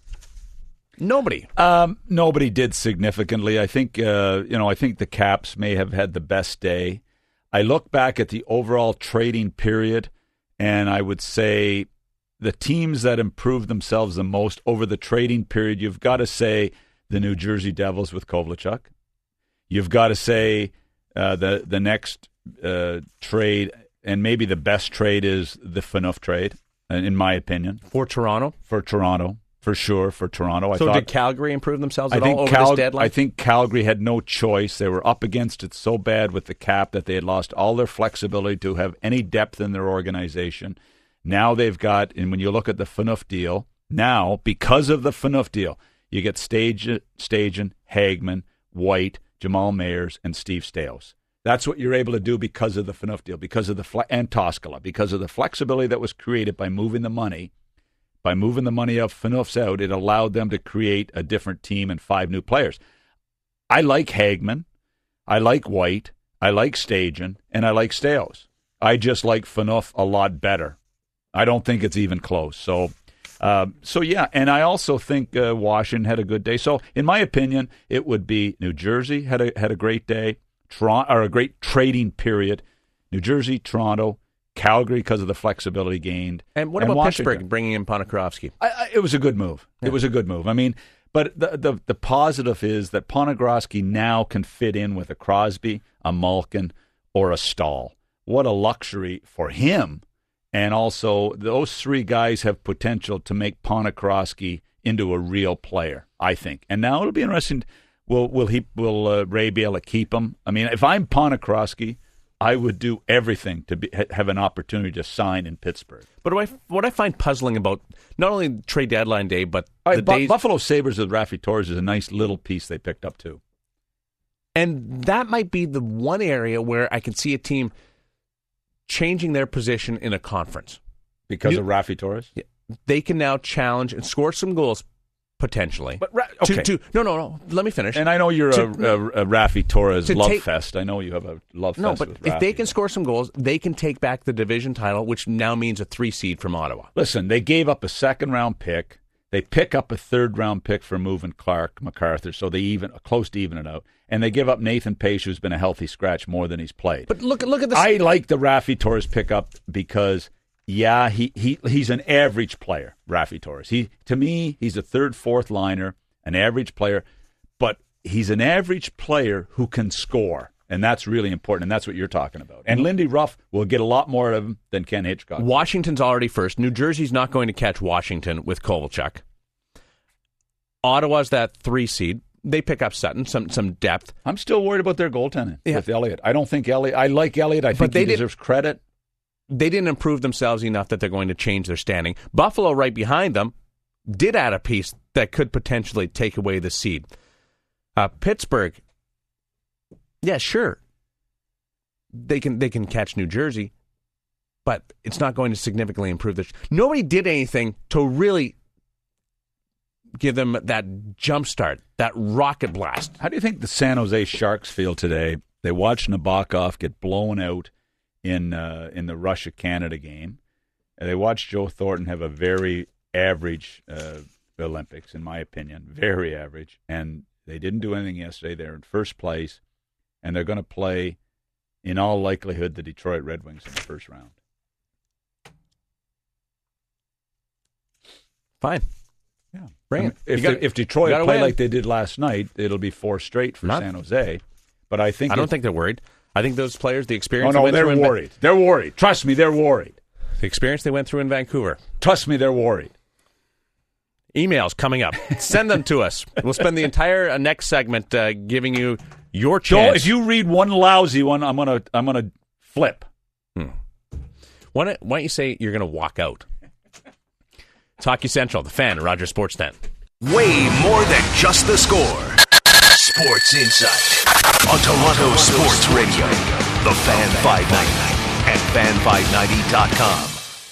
Nobody. Nobody did significantly. I think I think the Caps may have had the best day. I look back at the overall trading period, and I would say the teams that improved themselves the most over the trading period, you've got to say the New Jersey Devils with Kovalchuk. You've got to say the next trade, and maybe the best trade is the Phaneuf trade, in my opinion. For Toronto? For Toronto. For sure, for Toronto. Did Calgary improve themselves at all over this deadline? I think Calgary had no choice. They were up against it so bad with the cap that they had lost all their flexibility to have any depth in their organization. Now they've got, and when you look at the Phaneuf deal, now, because of the Phaneuf deal, you get Stajan, Hagman, White, Jamal Mayers, and Steve Staios. That's what you're able to do because of the Phaneuf deal, because of and Toskala, because of the flexibility that was created by moving the money. By moving the money of Phaneuf's out, it allowed them to create a different team and 5 new players. I like Hagman, I like White, I like Stajan, and I like Staios. I just like Phaneuf a lot better. I don't think it's even close. So yeah, and I also think Washington had a good day. So in my opinion, it would be New Jersey had a great day, or a great trading period. New Jersey, Toronto, Calgary because of the flexibility gained. And what about Washington? Pittsburgh bringing in Ponikarovsky? It was a good move. Yeah. It was a good move. I mean, but the positive is that Ponikarovsky now can fit in with a Crosby, a Malkin, or a Stahl. What a luxury for him. And also, those 3 guys have potential to make Ponikarovsky into a real player, I think. And now it'll be interesting. Will Ray be able to keep him? I mean, if I'm Ponikarovsky, I would do everything to have an opportunity to sign in Pittsburgh. But what I find puzzling about not only trade deadline day, but the days... Buffalo Sabres with Raffi Torres is a nice little piece they picked up too. And that might be the one area where I can see a team changing their position in a conference. Because of Raffi Torres? Yeah, they can now challenge and score some goals, potentially. But okay. No. Let me finish. And I know you're a Raffi Torres love fest. I know you have a love fest with Raffi. If they can score some goals, they can take back the division title, which now means a 3 seed from Ottawa. Listen, they gave up a second-round pick. They pick up a third-round pick for moving Clark MacArthur, so they close to even it out. And they give up Nathan Pace, who's been a healthy scratch more than he's played. But look at this. I like the Raffi Torres pickup because, yeah, he's an average player, Raffi Torres. To me, he's a third, fourth liner, an average player, but he's an average player who can score. And that's really important, and that's what you're talking about. And Lindy Ruff will get a lot more of him than Ken Hitchcock. Washington's already first. New Jersey's not going to catch Washington with Kovalchuk. Ottawa's that 3 seed. They pick up Sutton, some depth. I'm still worried about their goaltending with Elliott. I don't think Elliott. I like Elliott. I think he deserves credit. They didn't improve themselves enough that they're going to change their standing. Buffalo, right behind them, did add a piece that could potentially take away the seed. Pittsburgh, yeah, sure, they can catch New Jersey, but it's not going to significantly improve this. Nobody did anything to really give them that jump start, that rocket blast. How do you think the San Jose Sharks feel today? They watched Nabokov get blown out in the Russia-Canada game. And they watched Joe Thornton have a very average Olympics, in my opinion, very average. And they didn't do anything yesterday. They're in first place, and they're going to play, in all likelihood, the Detroit Red Wings in the first round. Fine. Yeah, bring it. If Detroit play like they did last night, it'll be 4 straight for San Jose. But I don't think they're worried. I think those players, the experience. Oh no, they're worried. They're worried. Trust me, they're worried. The experience they went through in Vancouver. Trust me, they're worried. Emails coming up. Send them to us. We'll spend the entire next segment giving you your chance. If you read one lousy one, I'm gonna flip. Why don't you say you're gonna walk out? It's Hockey Central, The Fan, Rogers Sportsnet. Way more than just the score. Sports Insight on Toronto Sports Radio. The Fan 590 and fan590.com.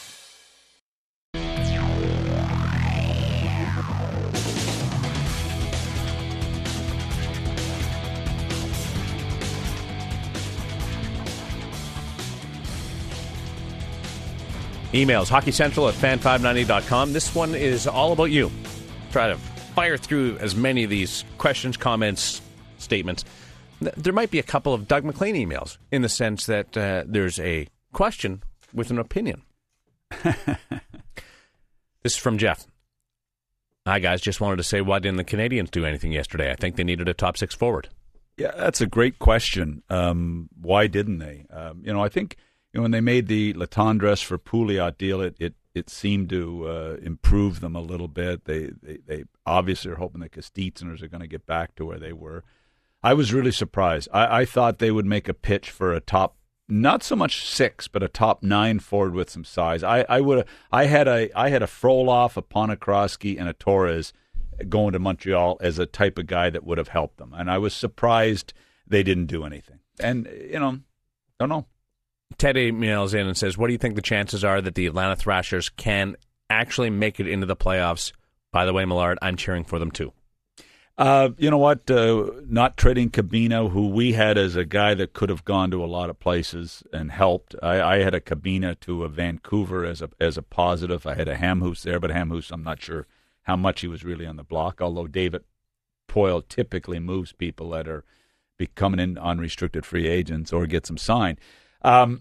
Emails, hockeycentral at fan590.com. This one is all about you. Try to fire through as many of these questions, comments, statements. There might be a couple of Doug McLean emails in the sense that there's a question with an opinion. This is from Jeff. Hi, guys. Just wanted to say, why didn't the Canadians do anything yesterday? I think they needed a top 6 forward. Yeah, that's a great question. Why didn't they? I think when they made the Latendresse for Pouliot deal, it seemed to improve them a little bit. They obviously are hoping the Kostitsyners are going to get back to where they were. I was really surprised. I thought they would make a pitch for a top, not so much 6, but a top 9 forward with some size. I had a Frolov, a Ponikarovsky, and a Torres going to Montreal as a type of guy that would have helped them. And I was surprised they didn't do anything. And, don't know. Ted emails in and says, what do you think the chances are that the Atlanta Thrashers can actually make it into the playoffs? By the way, Millard, I'm cheering for them too. You know what? Not trading Cabina, who we had as a guy that could have gone to a lot of places and helped. I had a Cabina to a Vancouver as a positive. I had a Hamhuis there, but Hamhuis, I'm not sure how much he was really on the block, although David Poile typically moves people that are coming in unrestricted free agents or gets them signed. I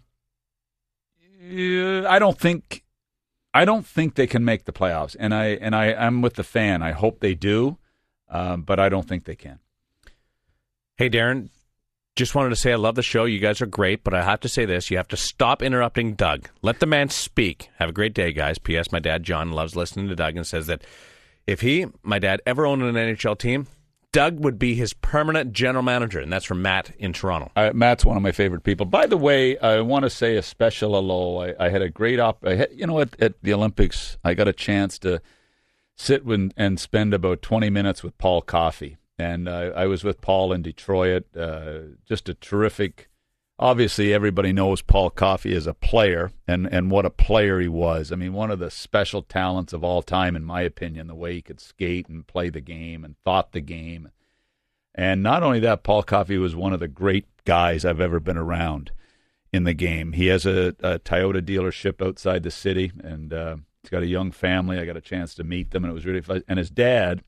don't think they can make the playoffs, and I'm with the Fan. I hope they do, but I don't think they can. Hey, Darren, just wanted to say I love the show. You guys are great, but I have to say this: you have to stop interrupting Doug. Let the man speak. Have a great day, guys. P.S. My dad John loves listening to Doug and says that if my dad, ever owned an NHL team, Doug would be his permanent general manager, and that's from Matt in Toronto. Matt's one of my favorite people. By the way, I want to say a special hello. I had a great at the Olympics, I got a chance to sit and spend about 20 minutes with Paul Coffey. And I was with Paul in Detroit. Just a terrific. Obviously, everybody knows Paul Coffey as a player, and what a player he was. I mean, one of the special talents of all time, in my opinion, the way he could skate and play the game and thought the game. And not only that, Paul Coffey was one of the great guys I've ever been around in the game. He has a Toyota dealership outside the city, and he's got a young family. I got a chance to meet them, and it was really fun. And his dad,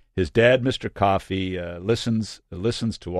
Mr. Coffey, listens to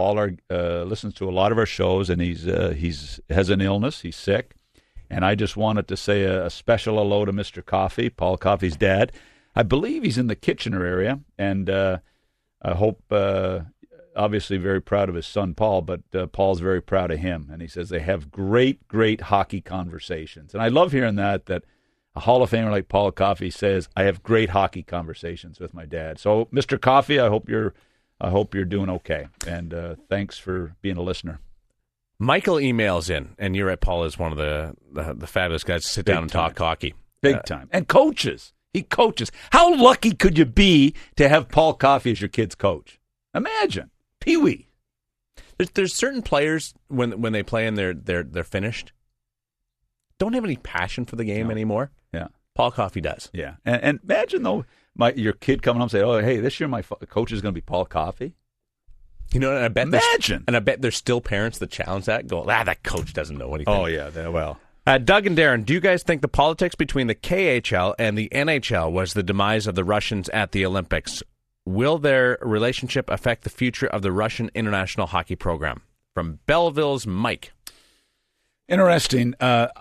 a lot of our shows, and he's has an illness. He's sick, and I just wanted to say a special hello to Mr. Coffey, Paul Coffey's dad. I believe he's in the Kitchener area, and I hope. Obviously, very proud of his son Paul, but Paul's very proud of him, and he says they have great hockey conversations, and I love hearing that a Hall of Famer like Paul Coffey says, I have great hockey conversations with my dad. So, Mr. Coffey, I hope you're doing okay. And thanks for being a listener. Michael emails in, and you're at Paul is one of the fabulous guys to sit down and talk hockey. Big time. And coaches. He coaches. How lucky could you be to have Paul Coffey as your kid's coach? Imagine. Pee-wee. There's certain players, when they play and they're finished, don't have any passion for the game anymore. Yeah. Paul Coffey does. Yeah. And imagine, though, your kid coming home and say, oh, hey, this year my coach is going to be Paul Coffey. You know, and I bet imagine. And I bet there's still parents that challenge that, go, that coach doesn't know anything. Oh, yeah. Well. Doug and Darren, do you guys think the politics between the KHL and the NHL was the demise of the Russians at the Olympics? Will their relationship affect the future of the Russian international hockey program? From Belleville's Mike. Interesting.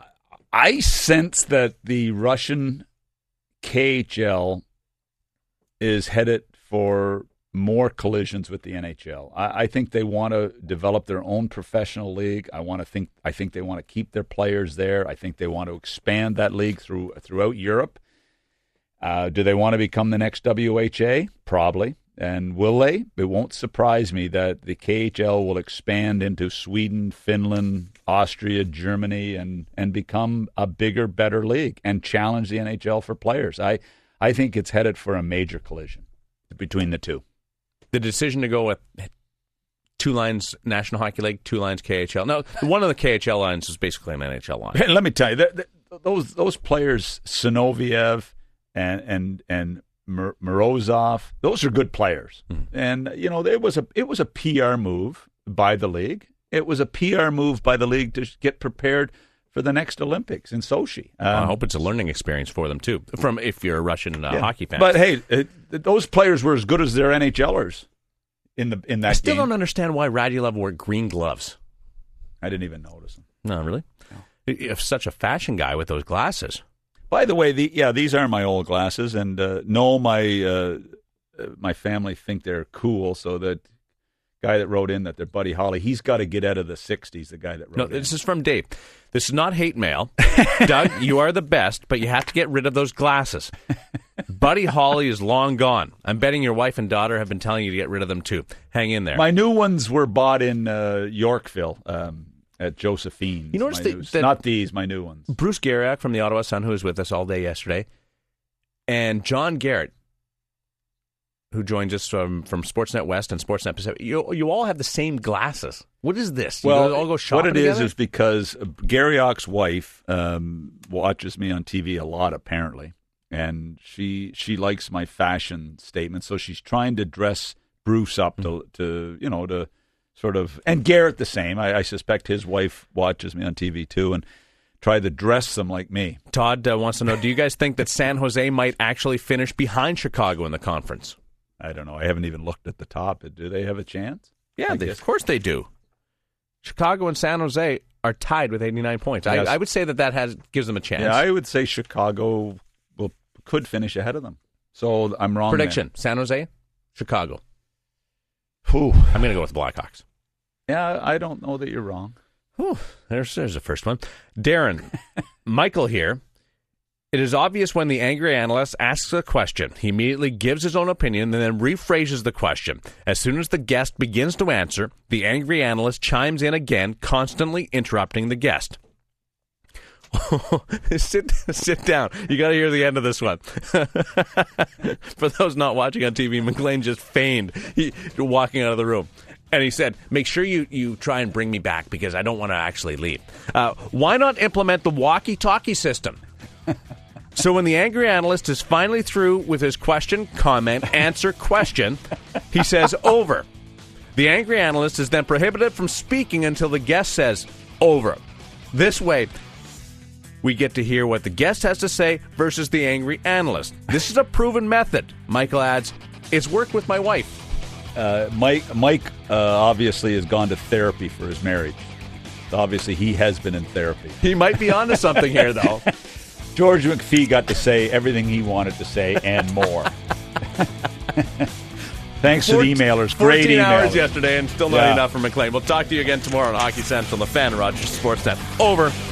I sense that the Russian KHL is headed for more collisions with the NHL. I think they want to develop their own professional league. I think they want to keep their players there. I think they want to expand that league throughout Europe. Do they want to become the next WHA? Probably. And will they? It won't surprise me that the KHL will expand into Sweden, Finland, Austria, Germany, and become a bigger, better league and challenge the NHL for players. I think it's headed for a major collision between the two. The decision to go with 2 lines National Hockey League, 2 lines KHL. No, one of the KHL lines is basically an NHL line. Hey, let me tell you, those players, Zinoviev and Morozov, those are good players. Mm-hmm. And, it was a PR move by the league. It was a PR move by the league to get prepared for the next Olympics in Sochi. I hope it's a learning experience for them, too, if you're a Russian hockey fan. But, hey, those players were as good as their NHLers in that game. I still don't understand why Radulov wore green gloves. I didn't even notice them. No, really? No. You're such a fashion guy with those glasses. By the way, these are my old glasses, and my family think they're cool, so that guy that wrote in that they're Buddy Holly, he's got to get out of the 60s, the guy that wrote in. No, this is from Dave. This is not hate mail. Doug, you are the best, but you have to get rid of those glasses. Buddy Holly is long gone. I'm betting your wife and daughter have been telling you to get rid of them, too. Hang in there. My new ones were bought in Yorkville. At Josephine's. You notice not these, my new ones. Bruce Garriak from the Ottawa Sun, who was with us all day yesterday, and John Garrett, who joins us from Sportsnet West and Sportsnet Pacific. You all have the same glasses. What is this? You all go shopping what it together? is because Garriak's wife watches me on TV a lot, apparently, and she likes my fashion statements, so she's trying to dress Bruce up to sort of, and Garrett the same. I suspect his wife watches me on TV too and try to dress them like me. Todd wants to know, do you guys think that San Jose might actually finish behind Chicago in the conference? I don't know. I haven't even looked at the top. Do they have a chance? Yeah, of course they do. Chicago and San Jose are tied with 89 points. Yes. I would say that gives them a chance. Yeah, I would say Chicago could finish ahead of them. So I'm wrong. Prediction, there. San Jose, Chicago. Whew. I'm going to go with the Blackhawks. Yeah, I don't know that you're wrong. Whew. There's the first one. Darren, Michael here. It is obvious when the angry analyst asks a question, he immediately gives his own opinion and then rephrases the question. As soon as the guest begins to answer, the angry analyst chimes in again, constantly interrupting the guest. Sit down. You got to hear the end of this one. For those not watching on TV, McLean just feigned walking out of the room. And he said, make sure you try and bring me back because I don't want to actually leave. Why not implement the walkie-talkie system? So when the angry analyst is finally through with his question, comment, answer, question, he says, over. The angry analyst is then prohibited from speaking until the guest says, over. This way, we get to hear what the guest has to say versus the angry analyst. This is a proven method. Michael adds, it's worked with my wife. Mike obviously has gone to therapy for his marriage. Obviously, he has been in therapy. He might be onto something here, though. George McPhee got to say everything he wanted to say and more. Thanks to the emailers. Great 14 emailers. hours yesterday and still not enough for McLean. We'll talk to you again tomorrow on Hockey Central, the Fan, Rogers Sportsnet. Over.